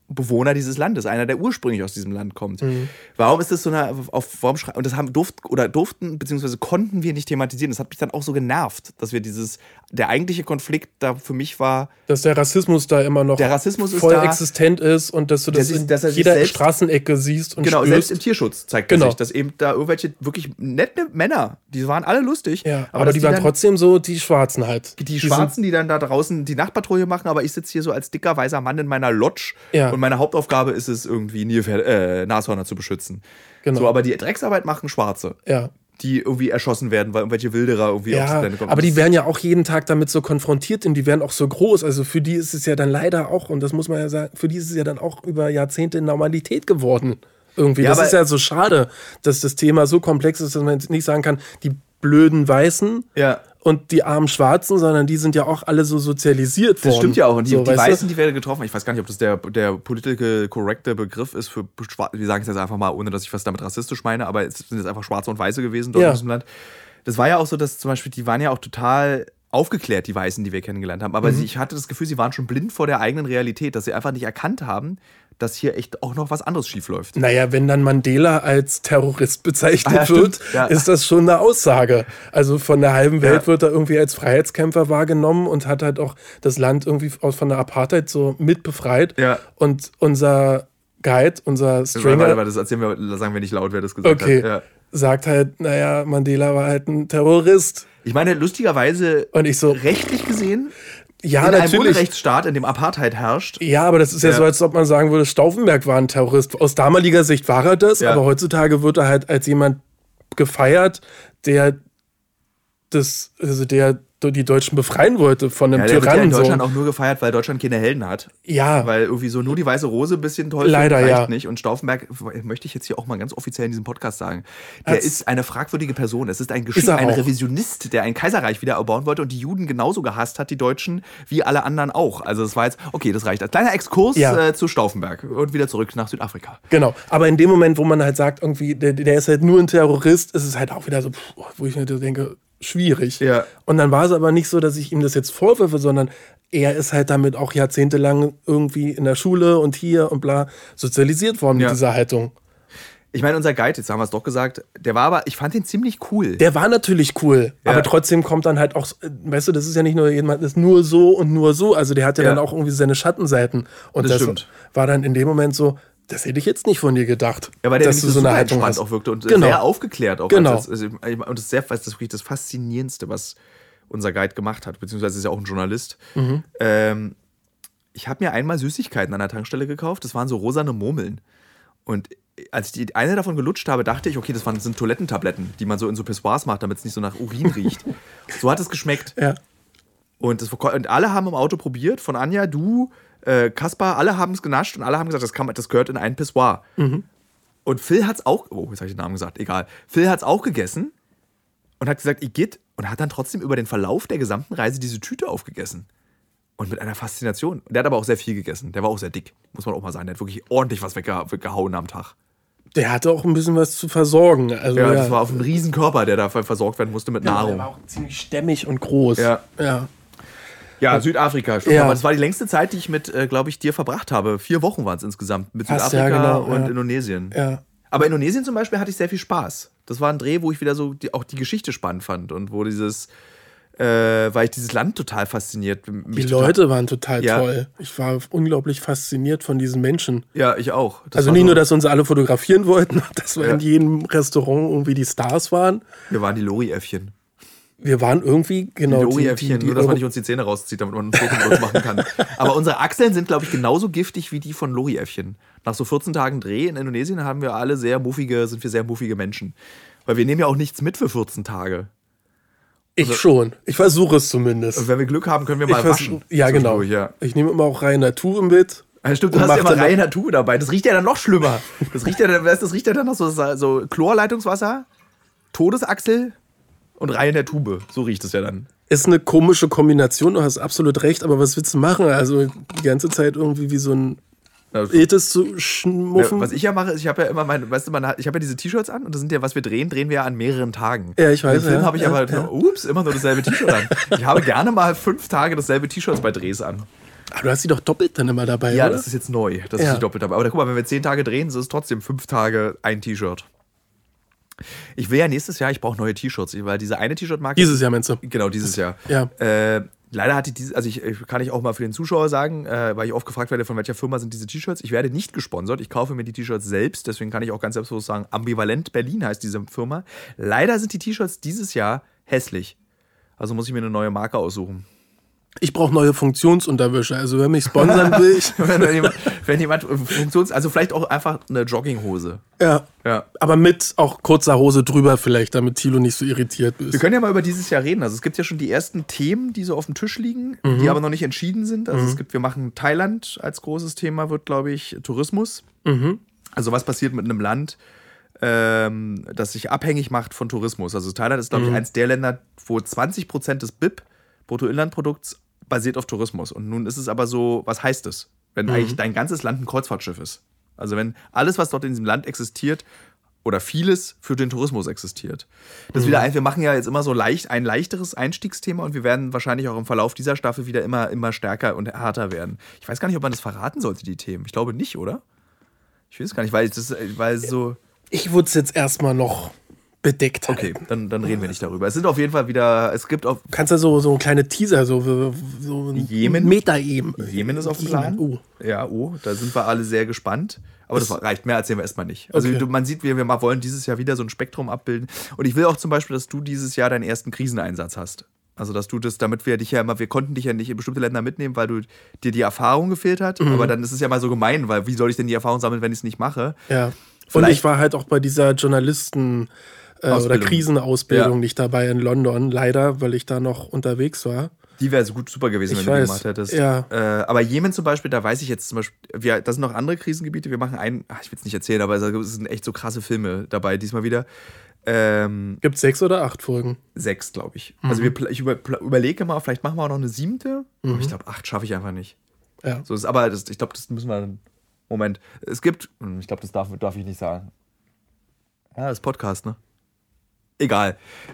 Bewohner dieses Landes, einer, der ursprünglich aus diesem Land kommt. Warum ist das so eine, und das durften, beziehungsweise konnten wir nicht thematisieren. Das hat mich dann auch so genervt, dass wir der eigentliche Konflikt da für mich war, dass der Rassismus da immer noch voll existent ist und dass du das in jeder Straßenecke siehst und genau, spürst. Selbst im Tierschutz zeigt sich, dass eben da irgendwelche wirklich nette Männer, die waren alle lustig. Ja, aber die waren trotzdem so die Schwarzen halt. Die Schwarzen, die dann da draußen die Nachtpatrouille machen, aber ich sitze hier so als dicker, weißer Mann in meiner Lodge und meine Hauptaufgabe ist es, irgendwie Nashörner zu beschützen. Genau. So, aber die Drecksarbeit machen Schwarze. Ja. Die irgendwie erschossen werden, weil irgendwelche Wilderer irgendwie aufs Gelände kommen. Aber die werden ja auch jeden Tag damit so konfrontiert und die werden auch so groß. Also für die ist es ja dann leider auch, und das muss man ja sagen, für die ist es ja dann auch über Jahrzehnte Normalität geworden. Irgendwie. Ja, das ist ja so schade, dass das Thema so komplex ist, dass man jetzt nicht sagen kann, die blöden Weißen und die armen Schwarzen, sondern die sind ja auch alle so sozialisiert worden. Das stimmt ja auch. Und die Weißen, die werden getroffen. Ich weiß gar nicht, ob das der political correcte Begriff ist für Schwarze. Wir sagen es jetzt einfach mal, ohne dass ich was damit rassistisch meine, aber es sind jetzt einfach Schwarze und Weiße gewesen dort in diesem Land. Das war ja auch so, dass zum Beispiel, die waren ja auch total aufgeklärt, die Weißen, die wir kennengelernt haben. Aber ich hatte das Gefühl, sie waren schon blind vor der eigenen Realität, dass sie einfach nicht erkannt haben, dass hier echt auch noch was anderes schiefläuft. Naja, wenn dann Mandela als Terrorist bezeichnet wird, ist das schon eine Aussage. Also von der halben Welt wird er irgendwie als Freiheitskämpfer wahrgenommen und hat halt auch das Land irgendwie von der Apartheid so mit befreit. Ja. Und unser Guide, unser Stringer... Warte, das sagen wir nicht laut, wer das gesagt hat. Ja. Sagt halt, naja, Mandela war halt ein Terrorist. Ich meine, lustigerweise, und ich so, rechtlich gesehen... Ja, in natürlich. einem Unrechtsstaat, in dem Apartheid herrscht. Ja, aber das ist ja so, als ob man sagen würde, Stauffenberg war ein Terrorist. Aus damaliger Sicht war er das, aber heutzutage wird er halt als jemand gefeiert, der die Deutschen befreien wollte von einem Tyrannen. Der wird in Deutschland auch nur gefeiert, weil Deutschland keine Helden hat. Ja. Weil irgendwie so nur die Weiße Rose ein bisschen toll reicht nicht. Und Stauffenberg, möchte ich jetzt hier auch mal ganz offiziell in diesem Podcast sagen, der ist eine fragwürdige Person. Es ist ein Revisionist, der ein Kaiserreich wieder erbauen wollte und die Juden genauso gehasst hat, die Deutschen, wie alle anderen auch. Also das war jetzt, okay, das reicht. Als kleiner Exkurs zu Stauffenberg und wieder zurück nach Südafrika. Genau. Aber in dem Moment, wo man halt sagt, irgendwie, der ist halt nur ein Terrorist, ist es halt auch wieder so, wo ich mir denke, schwierig. Ja. Und dann war es aber nicht so, dass ich ihm das jetzt vorwürfe, sondern er ist halt damit auch jahrzehntelang irgendwie in der Schule und hier und bla sozialisiert worden mit dieser Haltung. Ich meine, unser Guide, jetzt haben wir es doch gesagt, der war aber, ich fand den ziemlich cool. Der war natürlich cool, aber trotzdem kommt dann halt auch, weißt du, das ist ja nicht nur jemand, das ist nur so und nur so, also der hat ja dann auch irgendwie seine Schattenseiten. Und das war dann in dem Moment so, das hätte ich jetzt nicht von dir gedacht, ja, weil der dass du so eine Haltung hast. Auch wirkte und sehr aufgeklärt auch. Genau. Und das ist wirklich das Faszinierendste, was unser Guide gemacht hat, beziehungsweise ist ja auch ein Journalist. Ich habe mir einmal Süßigkeiten an der Tankstelle gekauft, das waren so rosane Murmeln. Und als ich eine davon gelutscht habe, dachte ich, okay, das sind Toilettentabletten, die man so in so Pissoirs macht, damit es nicht so nach Urin riecht. So hat es geschmeckt. Ja. Und alle haben im Auto probiert, von Anja, du, Kaspar, alle haben es genascht und alle haben gesagt, das gehört in ein Pissoir. Und Phil hat's auch, jetzt habe ich den Namen gesagt, egal. Phil hat's auch gegessen und hat gesagt, Igitt, und hat dann trotzdem über den Verlauf der gesamten Reise diese Tüte aufgegessen. Und mit einer Faszination. Der hat aber auch sehr viel gegessen. Der war auch sehr dick, muss man auch mal sagen. Der hat wirklich ordentlich was weggehauen am Tag. Der hatte auch ein bisschen was zu versorgen. Also, das war auf einem riesen Körper, der da versorgt werden musste mit Nahrung. Der war auch ziemlich stämmig und groß. Ja, Südafrika. Schon. Aber das war die längste Zeit, die ich mit, glaube ich, dir verbracht habe. 4 Wochen waren es insgesamt. Mit Südafrika und Indonesien. Ja. Aber Indonesien zum Beispiel hatte ich sehr viel Spaß. Das war ein Dreh, wo ich wieder so auch die Geschichte spannend fand. Und wo weil ich dieses Land total fasziniert. Die Leute waren total toll. Ich war unglaublich fasziniert von diesen Menschen. Ja, ich auch. Also nicht nur, dass wir uns alle fotografieren wollten, dass wir in jedem Restaurant irgendwie die Stars waren. Wir waren die Lori-Äffchen. Wir waren irgendwie, genau. Die Lori-Äffchen, nur dass man nicht uns die Zähne rauszieht, damit man ein Foto mit uns machen kann. Aber unsere Achseln sind, glaube ich, genauso giftig wie die von Lori-Äffchen. Nach so 14 Tagen Dreh in Indonesien sind wir sehr muffige Menschen. Weil wir nehmen ja auch nichts mit für 14 Tage. Ich schon. Ich versuche es zumindest. Und wenn wir Glück haben, können wir mal waschen. Ja, genau. Ja. Ich nehme immer auch reine Tube mit. Ja, stimmt, du hast ja immer reine Tube dabei. Das riecht ja dann noch schlimmer. Das riecht ja dann noch so Chlorleitungswasser, Todesachsel und Reihe in der Tube. So riecht es ja dann. Ist eine komische Kombination, du hast absolut recht, aber was willst du machen? Also die ganze Zeit irgendwie wie so ein Iltis zu schmuffen. Ja, was ich ja mache, ich habe ja immer ich habe ja diese T-Shirts an und das sind ja, was wir drehen wir ja an mehreren Tagen. Ja, ich weiß. Im Film habe ich immer nur dasselbe T-Shirt an. Ich habe gerne mal 5 Tage dasselbe T-Shirt bei Drehs an. Aber du hast die doch doppelt dann immer dabei, ja, oder? Das ist jetzt neu, dass ich die doppelt dabei. Aber guck mal, wenn wir 10 Tage drehen, ist es trotzdem 5 Tage ein T-Shirt. Ich will ja nächstes Jahr, ich brauche neue T-Shirts, weil diese eine T-Shirt-Marke... Dieses Jahr meinst du? Genau, dieses Jahr. Ja. Leider hatte ich kann ich auch mal für den Zuschauer sagen, weil ich oft gefragt werde, von welcher Firma sind diese T-Shirts. Ich werde nicht gesponsert, ich kaufe mir die T-Shirts selbst, deswegen kann ich auch ganz selbstbewusst sagen, Ambivalent Berlin heißt diese Firma. Leider sind die T-Shirts dieses Jahr hässlich. Also muss ich mir eine neue Marke aussuchen. Ich brauche neue Funktionsunterwäsche, also wenn mich sponsern will ich. wenn jemand also vielleicht auch einfach eine Jogginghose. Ja. Aber mit auch kurzer Hose drüber vielleicht, damit Thilo nicht so irritiert ist. Wir können ja mal über dieses Jahr reden. Also es gibt ja schon die ersten Themen, die so auf dem Tisch liegen, die aber noch nicht entschieden sind. Also wir machen Thailand als großes Thema, wird glaube ich Tourismus. Also was passiert mit einem Land, das sich abhängig macht von Tourismus. Also Thailand ist glaube ich eins der Länder, wo 20% des BIP, Bruttoinlandprodukts, basiert auf Tourismus. Und nun ist es aber so, was heißt das? Wenn eigentlich dein ganzes Land ein Kreuzfahrtschiff ist. Also wenn alles, was dort in diesem Land existiert, oder vieles für den Tourismus existiert. Das wir machen ja jetzt immer so ein leichteres Einstiegsthema und wir werden wahrscheinlich auch im Verlauf dieser Staffel wieder immer stärker und härter werden. Ich weiß gar nicht, ob man das verraten sollte, die Themen. Ich glaube nicht, oder? Ich weiß gar nicht, weil so... Ich würde es jetzt erstmal noch bedeckt halten. Okay, dann reden wir nicht darüber. Es sind auf jeden Fall wieder, es gibt auf... Kannst du so kleine Teaser, so Jemen? Meta-Eben. Jemen ist auf dem Plan. Ja, da sind wir alle sehr gespannt. Aber das reicht, mehr erzählen wir erstmal nicht. Also man sieht, wir wollen dieses Jahr wieder so ein Spektrum abbilden. Und ich will auch zum Beispiel, dass du dieses Jahr deinen ersten Kriseneinsatz hast. Also dass du das, damit wir konnten dich ja nicht in bestimmte Länder mitnehmen, weil dir die Erfahrung gefehlt hat. Aber dann ist es ja mal so gemein, weil wie soll ich denn die Erfahrung sammeln, wenn ich es nicht mache? Ja. Und ich war halt auch bei dieser Journalisten- oder Krisenausbildung nicht dabei in London, leider, weil ich da noch unterwegs war. Die wäre super gewesen, wenn du die gemacht hättest. Ja. Aber Jemen zum Beispiel, da weiß ich jetzt zum Beispiel, das sind noch andere Krisengebiete. Wir machen ich will es nicht erzählen, aber es sind echt so krasse Filme dabei diesmal wieder. Gibt es 6 oder 8 Folgen? 6, glaube ich. Also ich überlege mal, vielleicht machen wir auch noch eine 7. Aber ich glaube, 8 schaffe ich einfach nicht. Ja. So, ich glaube, das müssen wir... Moment. Es gibt... Ich glaube, das darf ich nicht sagen. Ja, das ist Podcast, ne? Egal.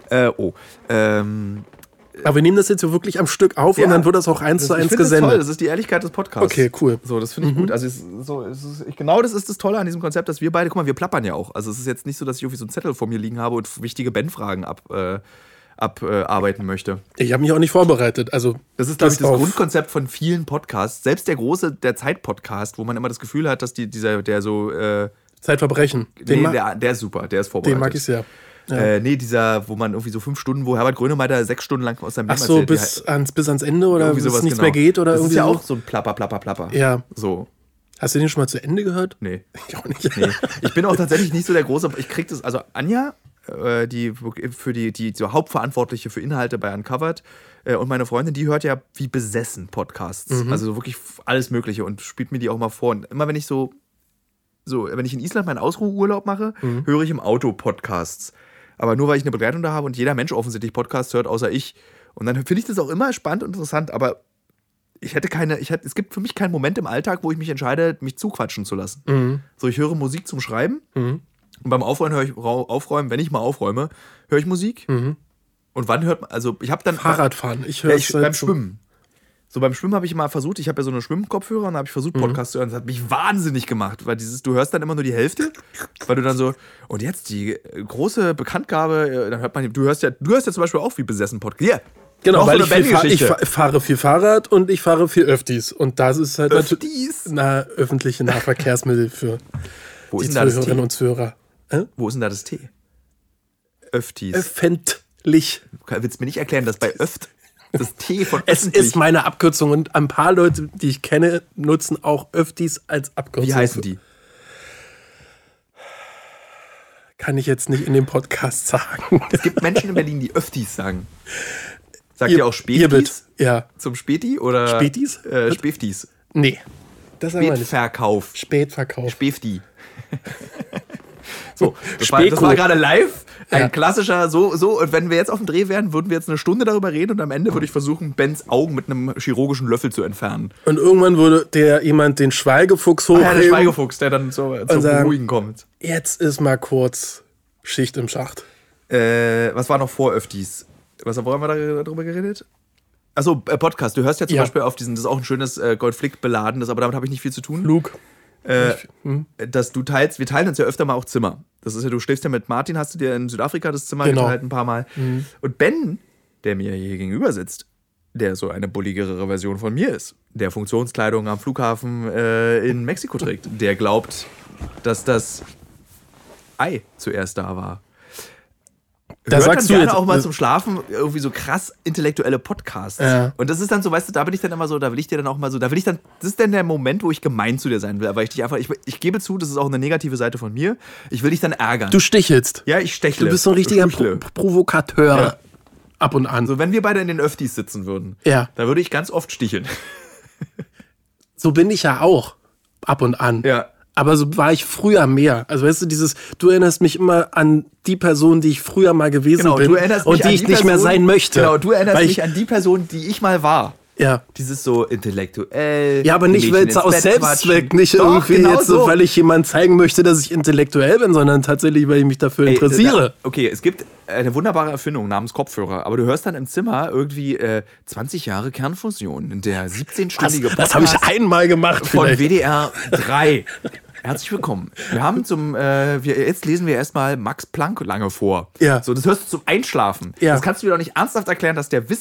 Aber wir nehmen das jetzt so wirklich am Stück auf und dann wird das auch 1:1 gesendet. Das ist toll, das ist die Ehrlichkeit des Podcasts. Okay, cool. So, das finde ich gut. Also genau das ist das Tolle an diesem Konzept, dass wir beide, guck mal, wir plappern ja auch. Also es ist jetzt nicht so, dass ich irgendwie so einen Zettel vor mir liegen habe und wichtige Ben-Fragen abarbeiten möchte. Ich habe mich auch nicht vorbereitet. Also das ist, glaube ich, das Grundkonzept von vielen Podcasts. Selbst der Zeit-Podcast, wo man immer das Gefühl hat, dass der so... Zeitverbrechen. Der ist super, der ist vorbereitet. Den mag ich sehr. Ja. Dieser, wo man irgendwie so 5 Stunden, wo Herbert Grönemeyer 6 Stunden lang aus seinem Leben erzählt. Ach so, bis ans Ende oder bis sowas, nichts mehr geht? Oder das irgendwie ist ja so? auch so ein Plapper. Ja. So. Hast du den schon mal zu Ende gehört? Nee. Ich auch nicht. Nee. Ich bin auch tatsächlich nicht so der große, ich krieg das, also Anja, die so Hauptverantwortliche für Inhalte bei Uncovered und meine Freundin, die hört ja wie besessen Podcasts. Also wirklich alles Mögliche und spielt mir die auch mal vor. Und immer wenn ich wenn ich in Island meinen Ausruheurlaub mache, höre ich im Auto Podcasts. Aber nur, weil ich eine Begleitung da habe und jeder Mensch offensichtlich Podcasts hört, außer ich. Und dann finde ich das auch immer spannend und interessant, aber es gibt für mich keinen Moment im Alltag, wo ich mich entscheide, mich zuquatschen zu lassen. So, ich höre Musik zum Schreiben und beim Aufräumen, wenn ich mal aufräume, höre ich Musik. Und wann hört man, also ich habe dann... Fahrradfahren, ich höre es beim Schwimmen. So, beim Schwimmen habe ich mal versucht, ich habe ja so eine Schwimmkopfhörer und da habe ich versucht, Podcasts zu hören. Das hat mich wahnsinnig gemacht, weil du hörst dann immer nur die Hälfte, weil du dann so, und jetzt die große Bekanntgabe, dann hört man, du hörst ja zum Beispiel auch wie besessen Podcast. Yeah. Genau, weil ich fahre viel Fahrrad und ich fahre viel Öftis. Und das ist halt natürlich öffentliche Nahverkehrsmittel für die Zuhörerinnen und Zuhörer. Wo ist denn da das T? Öftis. Öffentlich. Willst du mir nicht erklären, dass bei das T von es ist meine Abkürzung und ein paar Leute, die ich kenne, nutzen auch Öftis als Abkürzung. Wie heißen die? Kann ich jetzt nicht in dem Podcast sagen. Es gibt Menschen in Berlin, die Öftis sagen. Sagt ihr auch Spätis? Ja. Zum Späti oder? Spätis? Späftis. Nee. Das sagen wir nicht. Spätverkauf. Spätverkauf. Späfti. So, das war gerade live. Ein klassischer, und wenn wir jetzt auf dem Dreh wären, würden wir jetzt eine Stunde darüber reden und am Ende würde ich versuchen, Bens Augen mit einem chirurgischen Löffel zu entfernen. Und irgendwann würde jemand den Schweigefuchs hochheben. Der Schweigefuchs, der dann zum Beruhigen kommt. Jetzt ist mal kurz Schicht im Schacht. Was war noch vor Öftis? Was haben wir darüber geredet? Also Podcast, du hörst ja zum Beispiel auf diesen, das ist auch ein schönes konfliktbeladenes, aber damit habe ich nicht viel zu tun. Flug. Dass wir teilen uns ja öfter mal auch Zimmer. Das ist ja, du schläfst ja mit Martin, hast du dir in Südafrika das Zimmer geteilt ein paar Mal. Und Ben, der mir hier gegenüber sitzt, der so eine bulligere Version von mir ist, der Funktionskleidung am Flughafen in Mexiko trägt, der glaubt, dass das Ei zuerst da war. Da sagst du gerne jetzt auch mal zum Schlafen irgendwie so krass intellektuelle Podcasts. Ja. Und das ist dann so, weißt du, da bin ich dann immer so, das ist dann der Moment, wo ich gemein zu dir sein will, weil ich gebe zu, das ist auch eine negative Seite von mir. Ich will dich dann ärgern. Du stichelst. Ja, ich stechle. Du bist so ein richtiger Provokateur. Ja. Ab und an. So, wenn wir beide in den Öftis sitzen würden, da würde ich ganz oft sticheln. So bin ich ja auch. Ab und an. Ja. Aber so war ich früher mehr. Also weißt du, du erinnerst mich immer an die Person, die ich früher mal gewesen bin und die ich nicht mehr sein möchte. Genau, du erinnerst mich an die Person, die ich mal war. Ja. Dieses so intellektuell. Ja, aber nicht aus Selbstzweck, nicht irgendwie genau jetzt so, weil ich jemandem zeigen möchte, dass ich intellektuell bin, sondern tatsächlich, weil ich mich dafür interessiere. Okay, es gibt eine wunderbare Erfindung namens Kopfhörer, aber du hörst dann im Zimmer irgendwie 20 Jahre Kernfusion, der 17-stündige Podcast. Das habe ich einmal gemacht von WDR 3. Herzlich willkommen. Wir haben jetzt lesen wir erstmal Max Planck lange vor. Ja. So, das hörst du zum Einschlafen. Ja. Das kannst du mir doch nicht ernsthaft erklären, dass der der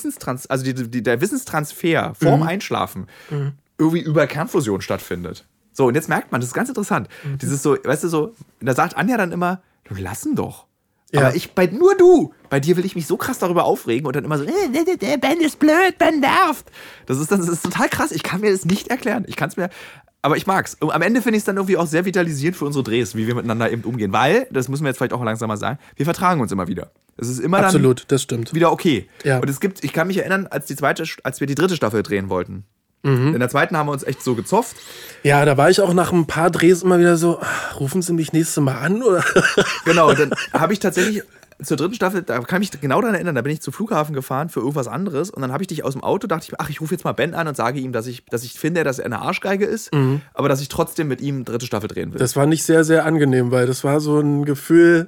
Wissenstransfer vorm Einschlafen irgendwie über Kernfusion stattfindet. So, und jetzt merkt man, das ist ganz interessant. Dieses so, weißt du, so, da sagt Anja dann immer, du lassen doch. Ja. Aber bei dir will ich mich so krass darüber aufregen und dann immer so, Ben ist blöd, Ben nervt. Das ist total krass. Ich kann mir das nicht erklären. Aber ich mag's. Und am Ende finde ich es dann irgendwie auch sehr vitalisierend für unsere Drehs, wie wir miteinander eben umgehen. Weil, das müssen wir jetzt vielleicht auch langsam mal sagen, wir vertragen uns immer wieder. Es ist immer Absolut, dann das stimmt. wieder okay. Ja. Und ich kann mich erinnern, als wir die dritte Staffel drehen wollten. In der zweiten haben wir uns echt so gezofft. Ja, da war ich auch nach ein paar Drehs immer wieder so, rufen Sie mich nächstes Mal an, oder? Genau, dann habe ich tatsächlich zur dritten Staffel, da kann ich mich genau daran erinnern, da bin ich zum Flughafen gefahren für irgendwas anderes und dann habe ich dich aus dem Auto, dachte ich, ich rufe jetzt mal Ben an und sage ihm, dass ich finde, dass er eine Arschgeige ist, aber dass ich trotzdem mit ihm dritte Staffel drehen will. Das war nicht sehr, sehr angenehm, weil das war so ein Gefühl,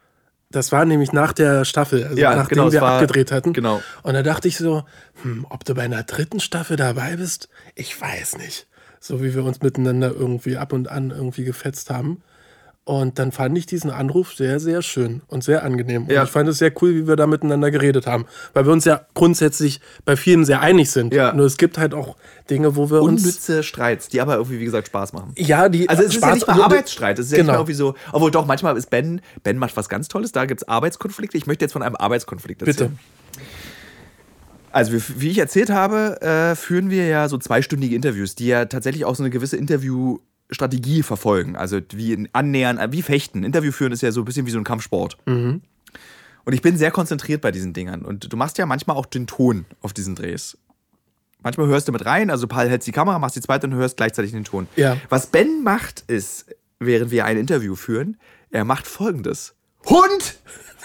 das war nämlich nach der Staffel, also nachdem wir abgedreht hatten. Genau. Und da dachte ich so, ob du bei einer dritten Staffel dabei bist, ich weiß nicht. So wie wir uns miteinander irgendwie ab und an irgendwie gefetzt haben. Und dann fand ich diesen Anruf sehr, sehr schön und sehr angenehm. Und ich fand es sehr cool, wie wir da miteinander geredet haben. Weil wir uns ja grundsätzlich bei vielen sehr einig sind. Ja. Nur es gibt halt auch Dinge, wo wir uns... Unnütze Streits, die aber irgendwie, wie gesagt, Spaß machen. Ja, also es ist ja nicht mal Arbeitsstreit. Es ist ja nicht mal irgendwie so... Obwohl doch, manchmal ist Ben macht was ganz Tolles. Da gibt es Arbeitskonflikte. Ich möchte jetzt von einem Arbeitskonflikt erzählen. Bitte. Also wie ich erzählt habe, führen wir ja so 2-stündige Interviews, die ja tatsächlich auch so eine gewisse Strategie verfolgen, also wie Fechten. Interview führen ist ja so ein bisschen wie so ein Kampfsport. Und ich bin sehr konzentriert bei diesen Dingern. Und du machst ja manchmal auch den Ton auf diesen Drehs. Manchmal hörst du mit rein, also Paul hältst die Kamera, machst die zweite und hörst gleichzeitig den Ton. Ja. Was Ben macht ist, während wir ein Interview führen, er macht Folgendes. Hund!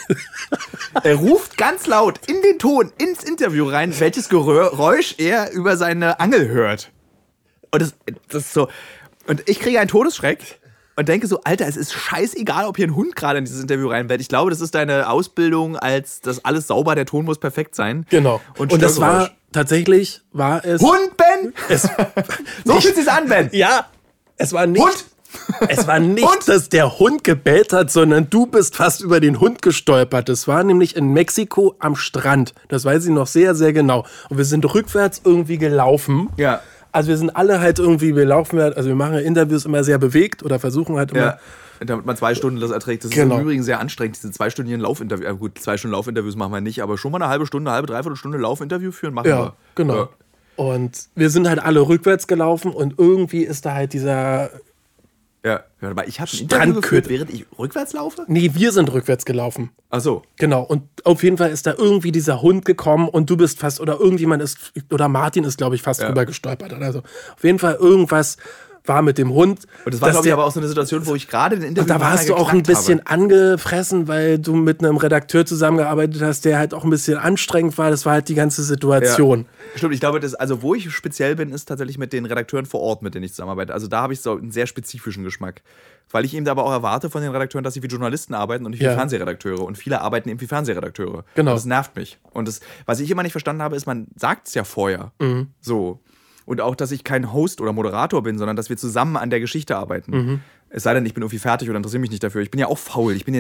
Er ruft ganz laut in den Ton, ins Interview rein, welches Geräusch er über seine Angel hört. Und das ist so... Und ich kriege einen Todesschreck und denke so, Alter, es ist scheißegal, ob hier ein Hund gerade in dieses Interview reinfällt. Ich glaube, das ist deine Ausbildung als das alles sauber, der Ton muss perfekt sein. Genau. Und das war es... Hund, Ben! So fühlt sich's an, Ben! Ja, es war nicht... Hund! Es war nicht, dass der Hund gebellt hat, sondern du bist fast über den Hund gestolpert. Das war nämlich in Mexiko am Strand. Das weiß ich noch sehr, sehr genau. Und wir sind rückwärts irgendwie gelaufen. Ja. Also wir sind alle halt irgendwie, wir machen ja Interviews immer sehr bewegt oder versuchen halt immer. Ja, damit man 2 Stunden das erträgt. Das ist im Übrigen sehr anstrengend, diese 2-stündigen Laufinterviews. Gut, 2 Stunden Laufinterviews machen wir nicht, aber schon mal eine halbe, dreiviertel Stunde Laufinterview führen machen wir. Ja, genau. Ja. Und wir sind halt alle rückwärts gelaufen und irgendwie ist da halt dieser... Ja, aber ich habe ein Interview geführt, während ich rückwärts laufe? Nee, wir sind rückwärts gelaufen. Ach so. Genau, und auf jeden Fall ist da irgendwie dieser Hund gekommen und du bist fast, oder irgendjemand ist, oder Martin ist, glaube ich, fast drüber gestolpert. Also auf jeden Fall irgendwas war mit dem Hund. Und das war, glaube ich, aber auch so eine Situation, wo ich gerade den Interview. Und da warst du auch ein bisschen angefressen, weil du mit einem Redakteur zusammengearbeitet hast, der halt auch ein bisschen anstrengend war. Das war halt die ganze Situation. Ja. Stimmt, ich glaube, also wo ich speziell bin, ist tatsächlich mit den Redakteuren vor Ort, mit denen ich zusammenarbeite. Also da habe ich so einen sehr spezifischen Geschmack. Weil ich eben aber auch erwarte von den Redakteuren, dass sie wie Journalisten arbeiten und nicht wie Fernsehredakteure. Und viele arbeiten eben wie Fernsehredakteure. Genau. Und das nervt mich. Und das, was ich immer nicht verstanden habe, ist, man sagt es ja vorher. So. Und auch, dass ich kein Host oder Moderator bin, sondern dass wir zusammen an der Geschichte arbeiten. Es sei denn, ich bin irgendwie fertig oder interessiere mich nicht dafür. Ich bin ja auch faul. Ich bin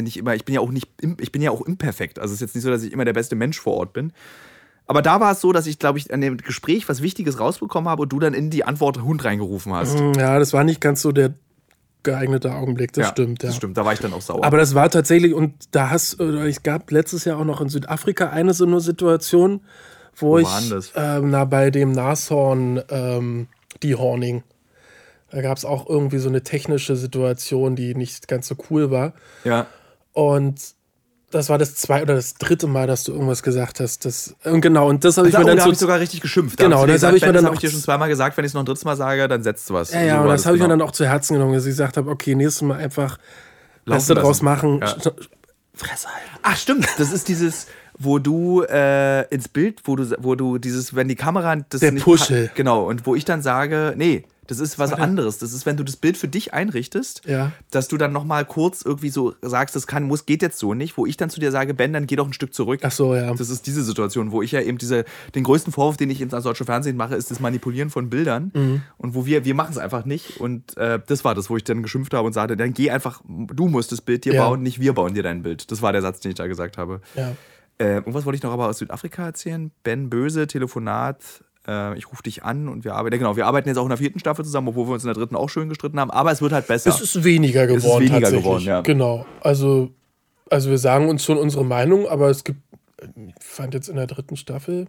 ja auch imperfekt. Also es ist jetzt nicht so, dass ich immer der beste Mensch vor Ort bin. Aber da war es so, dass ich, glaube ich, an dem Gespräch was Wichtiges rausbekommen habe und du dann in die Antwort Hund reingerufen hast. Ja, das war nicht ganz so der geeignete Augenblick, das stimmt. Ja. Das stimmt, da war ich dann auch sauer. Aber das war tatsächlich, und es gab letztes Jahr auch noch in Südafrika eine so eine Situation, wo ich bei dem Nashorn Dehorning, da gab es auch irgendwie so eine technische Situation, die nicht ganz so cool war. Ja. Und das war das zweite oder das dritte Mal, dass du irgendwas gesagt hast. Genau, und das habe ich mir dann da habe ich sogar richtig geschimpft. Genau, das habe ich mir dann auch. Ich dir schon zweimal gesagt, wenn ich es noch ein drittes Mal sage, dann setzt du was. Ja, und das habe ich mir dann auch zu Herzen genommen, dass ich gesagt habe, okay, nächstes Mal einfach Beste draus machen. Ja. Fresse halten. Ach, stimmt. Das ist dieses, wo du ins Bild, wo du dieses, wenn die Kamera das der nicht Puschel. Genau, und wo ich dann sage, nee, das ist was anderes. Das ist, wenn du das Bild für dich einrichtest, dass du dann nochmal kurz irgendwie so sagst, geht jetzt so nicht, wo ich dann zu dir sage, Ben, dann geh doch ein Stück zurück. Ach so, ja. Das ist diese Situation, wo ich ja eben den größten Vorwurf, den ich ins deutsche Fernsehen mache, ist das Manipulieren von Bildern. Und wo wir machen es einfach nicht. Und das war das, wo ich dann geschimpft habe und sagte, dann geh einfach, du musst das Bild dir bauen, nicht wir bauen dir dein Bild. Das war der Satz, den ich da gesagt habe. Ja. Und was wollte ich noch aber aus Südafrika erzählen? Ben Böse, Telefonat. Ich rufe dich an und wir arbeiten jetzt auch in der 4. Staffel zusammen, obwohl wir uns in der 3. auch schön gestritten haben, aber es wird halt besser. Es ist weniger geworden, ja. Genau, also wir sagen uns schon unsere Meinung, aber ich fand jetzt in der 3. Staffel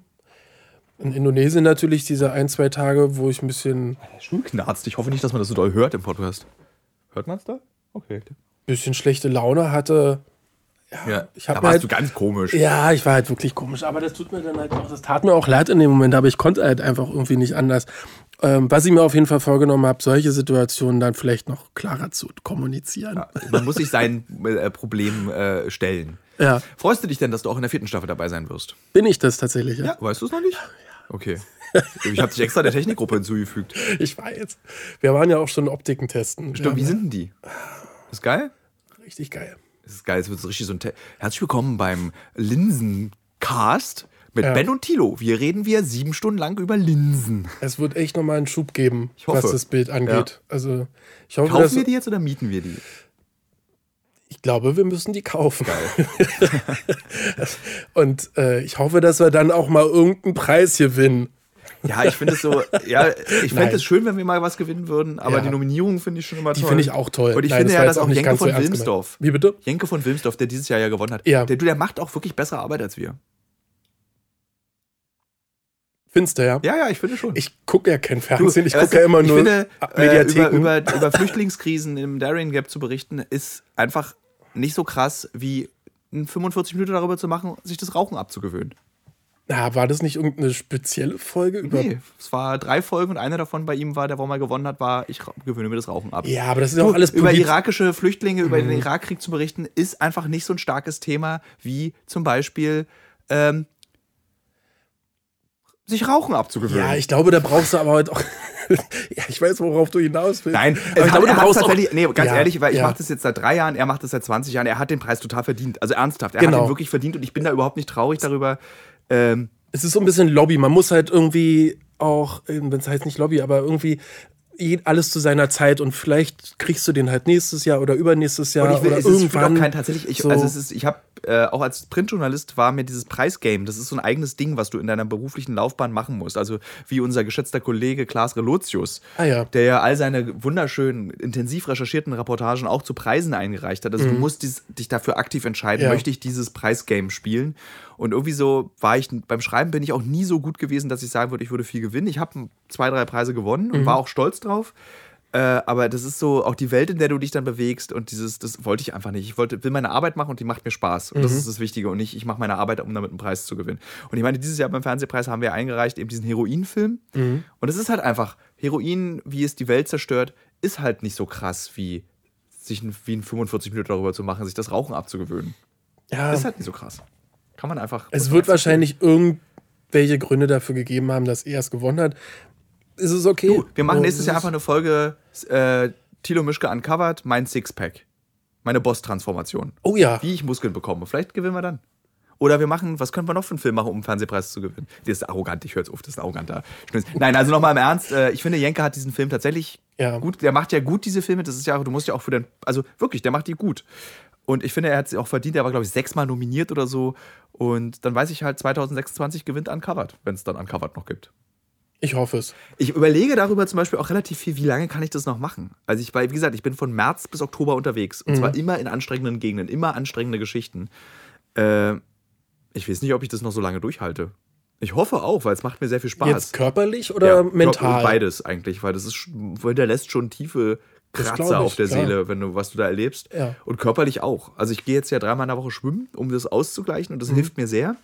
in Indonesien natürlich diese 1-2 Tage, wo ich ein bisschen... Schulknarzt, ich hoffe nicht, dass man das so doll hört im Podcast. Hört man es da? Okay. Bisschen schlechte Laune hatte... Ja, da warst du ganz komisch. Ja, ich war halt wirklich komisch. Aber das tat mir auch leid in dem Moment, aber ich konnte halt einfach irgendwie nicht anders. Was ich mir auf jeden Fall vorgenommen habe, solche Situationen dann vielleicht noch klarer zu kommunizieren. Ja, man muss sich seinen Problemen stellen. Ja. Freust du dich denn, dass du auch in der 4. Staffel dabei sein wirst? Bin ich das tatsächlich, ja. Ja, weißt du es noch nicht? Ja. Okay. Ich habe dich extra der Technikgruppe hinzugefügt. Ich weiß. Wir waren ja auch schon Optiken testen. Stimmt, wie sind denn die? Ist geil? Richtig geil. Das ist geil, es wird so richtig so ein Herzlich willkommen beim Linsencast mit Ben und Thilo. Wir reden 7 Stunden lang über Linsen. Es wird echt nochmal einen Schub geben, was das Bild angeht. Ja. Also, ich hoffe, kaufen wir die jetzt oder mieten wir die? Ich glaube, wir müssen die kaufen. Geil. Und ich hoffe, dass wir dann auch mal irgendeinen Preis gewinnen. Ja, ich finde es so, ich fände es schön, wenn wir mal was gewinnen würden, aber die Nominierung finde ich schon immer toll. Die finde ich auch toll. Und ich finde ja, dass auch Jenke von Wilmsdorf. Wie bitte? Jenke von Wilmsdorf, der dieses Jahr ja gewonnen hat. Ja. Der macht auch wirklich bessere Arbeit als wir. Findest du, ja? Ja, ich finde schon. Ich gucke ja kein Fernsehen, ich gucke ja immer nur Mediatheken. Über Flüchtlingskrisen im Darien Gap zu berichten, ist einfach nicht so krass, wie 45 Minuten darüber zu machen, sich das Rauchen abzugewöhnen. Na, war das nicht irgendeine spezielle Folge? Nee, es war 3 Folgen und eine davon bei ihm war, der wo mal gewonnen hat, war, ich gewöhne mir das Rauchen ab. Ja, aber das ist ja auch alles über irakische Flüchtlinge, über den Irakkrieg zu berichten, ist einfach nicht so ein starkes Thema wie zum Beispiel sich Rauchen abzugewöhnen. Ja, ich glaube, da brauchst du aber heute auch... Ja, ich weiß, worauf du hinaus willst. Nein, aber ich glaube, du brauchst tatsächlich... Nee, ganz ehrlich, weil ich mache das jetzt seit 3 Jahren, er macht das seit 20 Jahren, er hat den Preis total verdient. Also ernsthaft, er hat ihn wirklich verdient und ich bin da überhaupt nicht traurig darüber. Es ist so ein bisschen Lobby. Man muss halt irgendwie auch, wenn es heißt nicht Lobby, aber irgendwie alles zu seiner Zeit und vielleicht kriegst du den halt nächstes Jahr oder übernächstes Jahr oder irgendwann. Ich habe auch als Printjournalist war mir dieses Preisgame, das ist so ein eigenes Ding, was du in deiner beruflichen Laufbahn machen musst. Also wie unser geschätzter Kollege Klaas Relotius, der ja all seine wunderschönen, intensiv recherchierten Reportagen auch zu Preisen eingereicht hat. Also du musst dich dafür aktiv entscheiden, möchte ich dieses Preisgame spielen? Und irgendwie so beim Schreiben bin ich auch nie so gut gewesen, dass ich sagen würde, ich würde viel gewinnen. Ich habe 2, 3 Preise gewonnen und war auch stolz drauf. Aber das ist so auch die Welt, in der du dich dann bewegst und das wollte ich einfach nicht. Ich will meine Arbeit machen und die macht mir Spaß. Und das ist das Wichtige. Und nicht, ich mache meine Arbeit, um damit einen Preis zu gewinnen. Und ich meine, dieses Jahr beim Fernsehpreis haben wir eingereicht eben diesen Heroinfilm. Und es ist halt einfach Heroin, wie es die Welt zerstört, ist halt nicht so krass, wie in 45 Minuten darüber zu machen, sich das Rauchen abzugewöhnen. Ja. Ist halt nicht so krass. Kann man einfach... Es wird wahrscheinlich irgendwelche Gründe dafür gegeben haben, dass er es gewonnen hat. Ist es okay? Du, wir machen nächstes Jahr einfach eine Folge Thilo Mischke Uncovered, mein Sixpack. Meine Boss-Transformation. Oh ja. Wie ich Muskeln bekomme. Vielleicht gewinnen wir dann. Oder wir machen, was können wir noch für einen Film machen, um einen Fernsehpreis zu gewinnen? Das ist arrogant, ich höre jetzt auf, das ist ein arroganter Schnitz. Nein, also nochmal im Ernst, ich finde, Jenke hat diesen Film tatsächlich gut, der macht ja gut diese Filme, das ist ja, du musst ja auch für den, also wirklich, der macht die gut. Und ich finde, er hat es auch verdient, er war, glaube ich, 6-mal nominiert oder so. Und dann weiß ich halt, 2026 gewinnt Uncovered, wenn es dann Uncovered noch gibt. Ich hoffe es. Ich überlege darüber zum Beispiel auch relativ viel, wie lange kann ich das noch machen? Also wie gesagt, ich bin von März bis Oktober unterwegs. Und zwar immer in anstrengenden Gegenden, immer anstrengende Geschichten. Ich weiß nicht, ob ich das noch so lange durchhalte. Ich hoffe auch, weil es macht mir sehr viel Spaß. Jetzt körperlich oder mental? Beides eigentlich, weil das hinterlässt schon tiefe Kratzer auf der Seele, was du da erlebst. Ja. Und körperlich auch. Also ich gehe jetzt ja 3-mal in der Woche schwimmen, um das auszugleichen und das hilft mir sehr.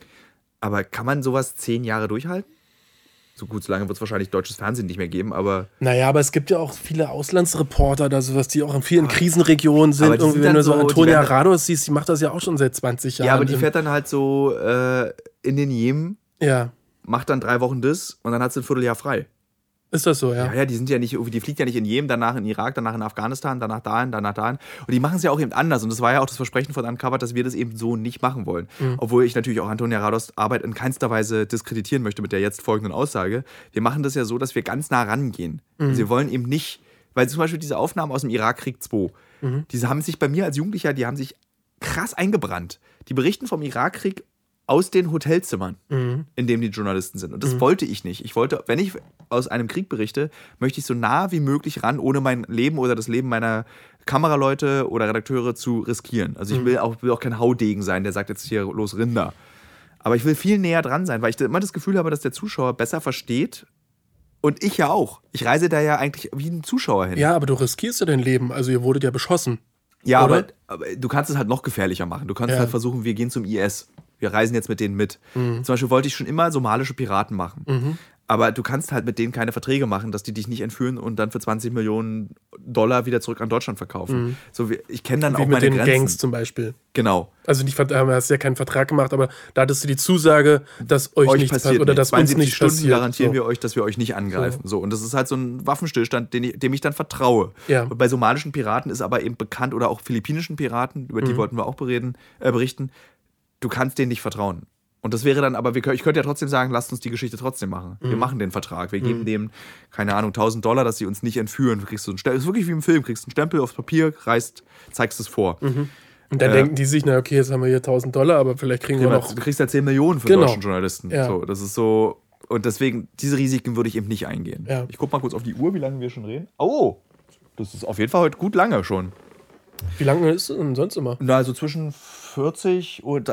Aber kann man sowas 10 Jahre durchhalten? So gut, so lange wird es wahrscheinlich deutsches Fernsehen nicht mehr geben, aber... Naja, aber es gibt ja auch viele Auslandsreporter, die auch in vielen Krisenregionen sind. Irgendwie, wenn du so Antonia Rados siehst, die macht das ja auch schon seit 20 Jahren. Ja, aber die fährt dann halt so in den Jemen, macht dann 3 Wochen das und dann hat sie ein Vierteljahr frei. Ist das so, ja? Ja, die fliegt ja nicht in Jemen, danach in Irak, danach in Afghanistan, danach dahin. Und die machen es ja auch eben anders. Und das war ja auch das Versprechen von Uncovered, dass wir das eben so nicht machen wollen. Obwohl ich natürlich auch Antonia Rados Arbeit in keinster Weise diskreditieren möchte mit der jetzt folgenden Aussage. Wir machen das ja so, dass wir ganz nah rangehen. Also wir wollen eben nicht, weil zum Beispiel diese Aufnahmen aus dem Irakkrieg 2, diese haben sich bei mir als Jugendlicher, die haben sich krass eingebrannt. Die berichten vom Irakkrieg aus den Hotelzimmern, in denen die Journalisten sind. Und das wollte ich nicht. Ich wollte, wenn ich aus einem Krieg berichte, möchte ich so nah wie möglich ran, ohne mein Leben oder das Leben meiner Kameraleute oder Redakteure zu riskieren. Also ich will auch kein Haudegen sein, der sagt jetzt hier, los Rinder. Aber ich will viel näher dran sein, weil ich immer das Gefühl habe, dass der Zuschauer besser versteht. Und ich ja auch. Ich reise da ja eigentlich wie ein Zuschauer hin. Ja, aber du riskierst ja dein Leben. Also ihr wurdet ja beschossen. Ja, aber du kannst es halt noch gefährlicher machen. Du kannst halt versuchen, wir gehen zum IS. Wir reisen jetzt mit denen mit. Zum Beispiel wollte ich schon immer somalische Piraten machen. Aber du kannst halt mit denen keine Verträge machen, dass die dich nicht entführen und dann für $20 Millionen wieder zurück an Deutschland verkaufen. So, ich kenne dann wie auch meine Grenzen. Mit den Gangs zum Beispiel. Genau. Also hast ja keinen Vertrag gemacht, aber da hattest du die Zusage, dass euch nichts passiert oder dass uns nichts passiert. Stunden garantieren wir euch, dass wir euch nicht angreifen. So. Und das ist halt so ein Waffenstillstand, dem ich dann vertraue. Ja. Und bei somalischen Piraten ist aber eben bekannt, oder auch philippinischen Piraten, über die wollten wir auch berichten, du kannst denen nicht vertrauen. Und das wäre dann, aber ich könnte ja trotzdem sagen, lasst uns die Geschichte trotzdem machen. Wir machen den Vertrag. Wir geben dem, keine Ahnung, $1.000, dass sie uns nicht entführen. Du kriegst so einen Stempel, ist wirklich wie im Film, kriegst einen Stempel aufs Papier, zeigst es vor. Und dann denken die sich, na okay, jetzt haben wir hier $1.000, aber vielleicht kriegen wir noch... Du kriegst ja 10 Millionen für deutschen Journalisten. Ja. So, das ist so, und deswegen, diese Risiken würde ich eben nicht eingehen. Ja. Ich guck mal kurz auf die Uhr, wie lange wir schon reden. Oh, das ist auf jeden Fall heute gut lange schon. Wie lange ist es denn sonst immer? Na, also zwischen 30 und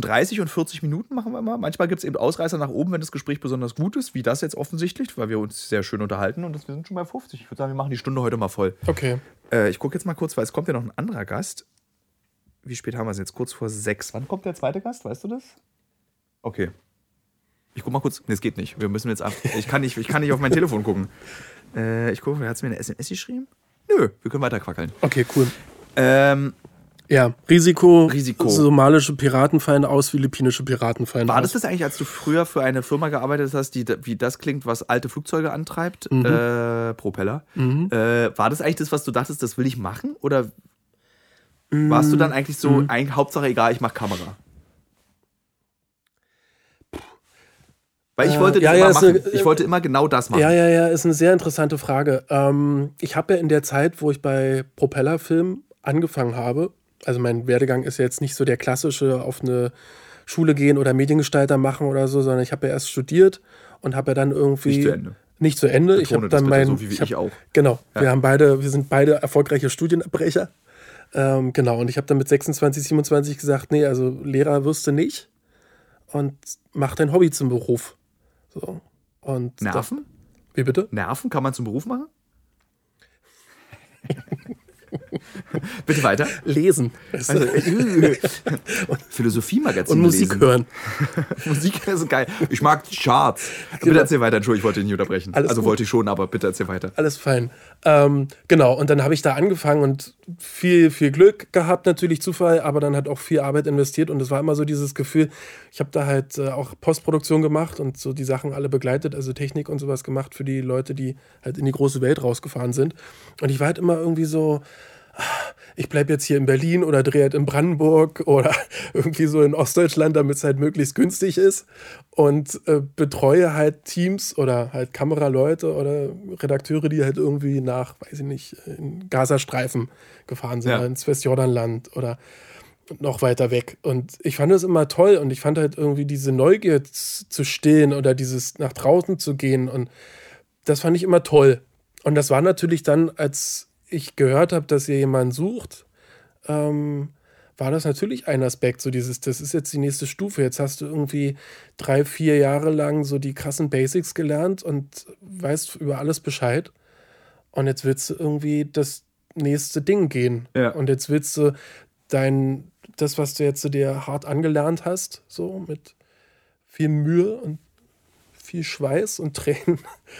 40 Minuten machen wir immer. Manchmal gibt es eben Ausreißer nach oben, wenn das Gespräch besonders gut ist, wie das jetzt offensichtlich, weil wir uns sehr schön unterhalten und wir sind schon bei 50. Ich würde sagen, wir machen die Stunde heute mal voll. Okay. Ich gucke jetzt mal kurz, weil es kommt ja noch ein anderer Gast. Wie spät haben wir es jetzt? Kurz vor 6. Wann kommt der zweite Gast? Weißt du das? Okay. Ich guck mal kurz. Nee, es geht nicht. Wir müssen jetzt ab. Ich kann nicht auf mein Telefon gucken. Ich gucke, wer hat es mir eine SMS geschrieben? Nö, wir können weiter quackeln. Okay, cool. Risiko. Somalische Piraten fallen aus, philippinische Piraten fallen aus. War das eigentlich, als du früher für eine Firma gearbeitet hast, wie das klingt, was alte Flugzeuge antreibt? Propeller. War das eigentlich das, was du dachtest, das will ich machen? Oder warst du dann eigentlich so, Hauptsache egal, ich mache Kamera? Weil ich wollte das immer machen. Ich wollte immer genau das machen. Ja, ist eine sehr interessante Frage. Ich habe ja in der Zeit, wo ich bei Propellerfilm angefangen habe, also mein Werdegang ist ja jetzt nicht so der klassische auf eine Schule gehen oder Mediengestalter machen oder so, sondern ich habe ja erst studiert und habe ja dann irgendwie... Nicht zu Ende. Ich habe dann so wie ich auch. Genau. Ja. Wir sind beide erfolgreiche Studienabbrecher. Genau. Und ich habe dann mit 26, 27 gesagt, nee, also Lehrer wirst du nicht und mach dein Hobby zum Beruf. So. Und Nerven? Wie bitte? Nerven kann man zum Beruf machen? Bitte weiter. Lesen. Also, Philosophie-Magazin und Musik lesen. hören. Musik ist geil. Ich mag die Charts. Bitte erzähl weiter. Entschuldigung, ich wollte dich nicht unterbrechen. Alles gut. Wollte ich schon, aber bitte erzähl weiter. Alles fein. Genau, und dann habe ich da angefangen und viel Glück gehabt, natürlich Zufall, aber dann hat auch viel Arbeit investiert und es war immer so dieses Gefühl, ich habe da halt auch Postproduktion gemacht und so die Sachen alle begleitet, also Technik und sowas gemacht für die Leute, die halt in die große Welt rausgefahren sind. Und ich war halt immer irgendwie so, ich bleibe jetzt hier in Berlin oder drehe halt in Brandenburg oder irgendwie so in Ostdeutschland, damit es halt möglichst günstig ist und betreue halt Teams oder halt Kameraleute oder Redakteure, die halt irgendwie nach, weiß ich nicht, in Gazastreifen gefahren sind, oder ins Westjordanland oder noch weiter weg. Und ich fand das immer toll und ich fand halt irgendwie diese Neugier zu stillen oder dieses nach draußen zu gehen und das fand ich immer toll. Und das war natürlich dann, als ich gehört habe, dass ihr jemanden sucht, war das natürlich ein Aspekt, so dieses, das ist jetzt die nächste Stufe. Jetzt hast du irgendwie 3-4 Jahre lang so die krassen Basics gelernt und weißt über alles Bescheid. Und jetzt willst du irgendwie das nächste Ding gehen. Ja. Und jetzt willst du das, was du jetzt dir hart angelernt hast, so mit viel Mühe und viel Schweiß und Tränen,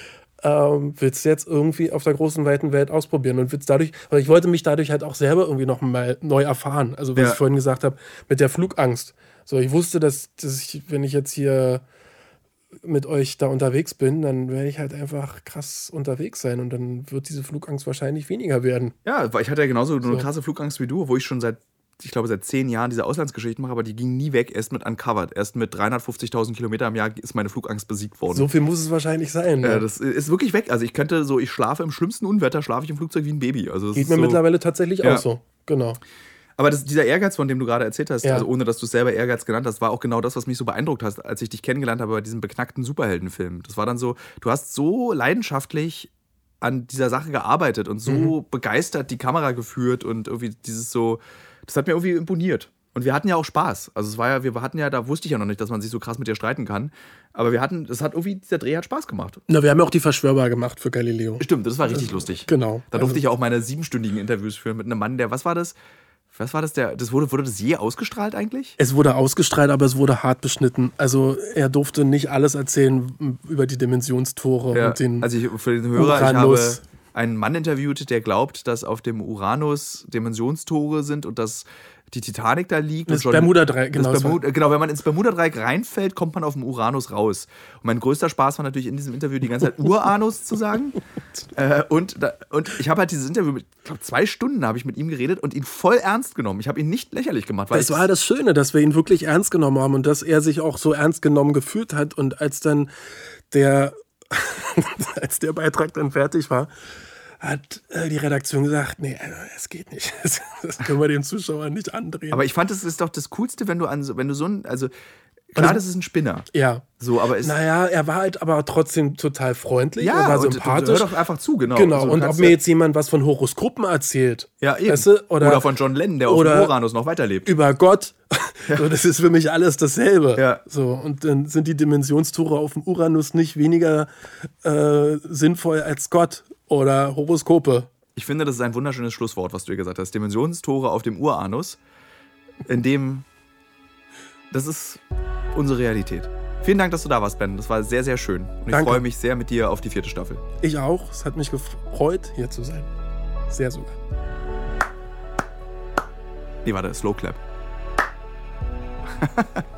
willst du jetzt irgendwie auf der großen, weiten Welt ausprobieren und willst dadurch, oder ich wollte mich dadurch halt auch selber irgendwie noch mal neu erfahren. Also, was ich vorhin gesagt habe, mit der Flugangst. So, ich wusste, dass ich, wenn ich jetzt hier mit euch da unterwegs bin, dann werde ich halt einfach krass unterwegs sein und dann wird diese Flugangst wahrscheinlich weniger werden. Ja, weil ich hatte ja genauso eine krasse Flugangst wie du, wo ich schon seit 10 Jahren diese Auslandsgeschichten mache, aber die ging nie weg, erst mit Uncovered. Erst mit 350.000 Kilometer im Jahr ist meine Flugangst besiegt worden. So viel muss es wahrscheinlich sein. Ne? Das ist wirklich weg. Also ich schlafe im schlimmsten Unwetter, schlafe ich im Flugzeug wie ein Baby. Also geht mir mittlerweile tatsächlich auch so. Genau. Aber dieser Ehrgeiz, von dem du gerade erzählt hast, also ohne dass du es selber Ehrgeiz genannt hast, war auch genau das, was mich so beeindruckt hat, als ich dich kennengelernt habe bei diesem beknackten Superheldenfilm. Das war dann so, du hast so leidenschaftlich an dieser Sache gearbeitet und so begeistert die Kamera geführt und irgendwie dieses so, das hat mir irgendwie imponiert. Und wir hatten ja auch Spaß. Also es war ja, da wusste ich ja noch nicht, dass man sich so krass mit dir streiten kann. Aber dieser Dreh hat Spaß gemacht. Na, wir haben ja auch die Verschwörbar gemacht für Galileo. Stimmt, das war richtig lustig. Genau. Da durfte ich auch meine 7-stündigen Interviews führen mit einem Mann, was war das? Wurde das je ausgestrahlt eigentlich? Es wurde ausgestrahlt, aber es wurde hart beschnitten. Also er durfte nicht alles erzählen über die Dimensionstore und den für den Hörer, Uranus. Ich habe einen Mann interviewt, der glaubt, dass auf dem Uranus Dimensionstore sind und dass die Titanic da liegt. Das Bermuda-Dreieck, genau. Genau, wenn man ins Bermuda-Dreieck reinfällt, kommt man auf dem Uranus raus. Und mein größter Spaß war natürlich in diesem Interview die ganze Zeit Uranus zu sagen. Und ich habe halt dieses Interview, ich glaube 2 Stunden habe ich mit ihm geredet und ihn voll ernst genommen. Ich habe ihn nicht lächerlich gemacht. Das war das Schöne, dass wir ihn wirklich ernst genommen haben und dass er sich auch so ernst genommen gefühlt hat. Und als dann als der Beitrag dann fertig war, hat die Redaktion gesagt, nee, es geht nicht. Das können wir den Zuschauern nicht andrehen. Aber ich fand, das ist doch das Coolste, wenn du so ein, also klar, das ist ein Spinner. Ja. So, aber er war halt aber trotzdem total freundlich, er war sympathisch. Hör doch einfach zu, genau. Genau, also, und ob mir jetzt jemand was von Horoskopen erzählt. Ja, eben. Weißt du? Oder von John Lennon, der auf dem Uranus noch weiterlebt. Über Gott. So, das ist für mich alles dasselbe. Ja. So, und dann sind die Dimensionstore auf dem Uranus nicht weniger sinnvoll als Gott oder Horoskope. Ich finde, das ist ein wunderschönes Schlusswort, was du hier gesagt hast. Dimensionstore auf dem Uranus, das ist unsere Realität. Vielen Dank, dass du da warst, Ben. Das war sehr, sehr schön. Und ich freue mich sehr mit dir auf die 4. Staffel. Ich auch. Es hat mich gefreut, hier zu sein. Sehr sogar. Nee, warte, Slow Clap.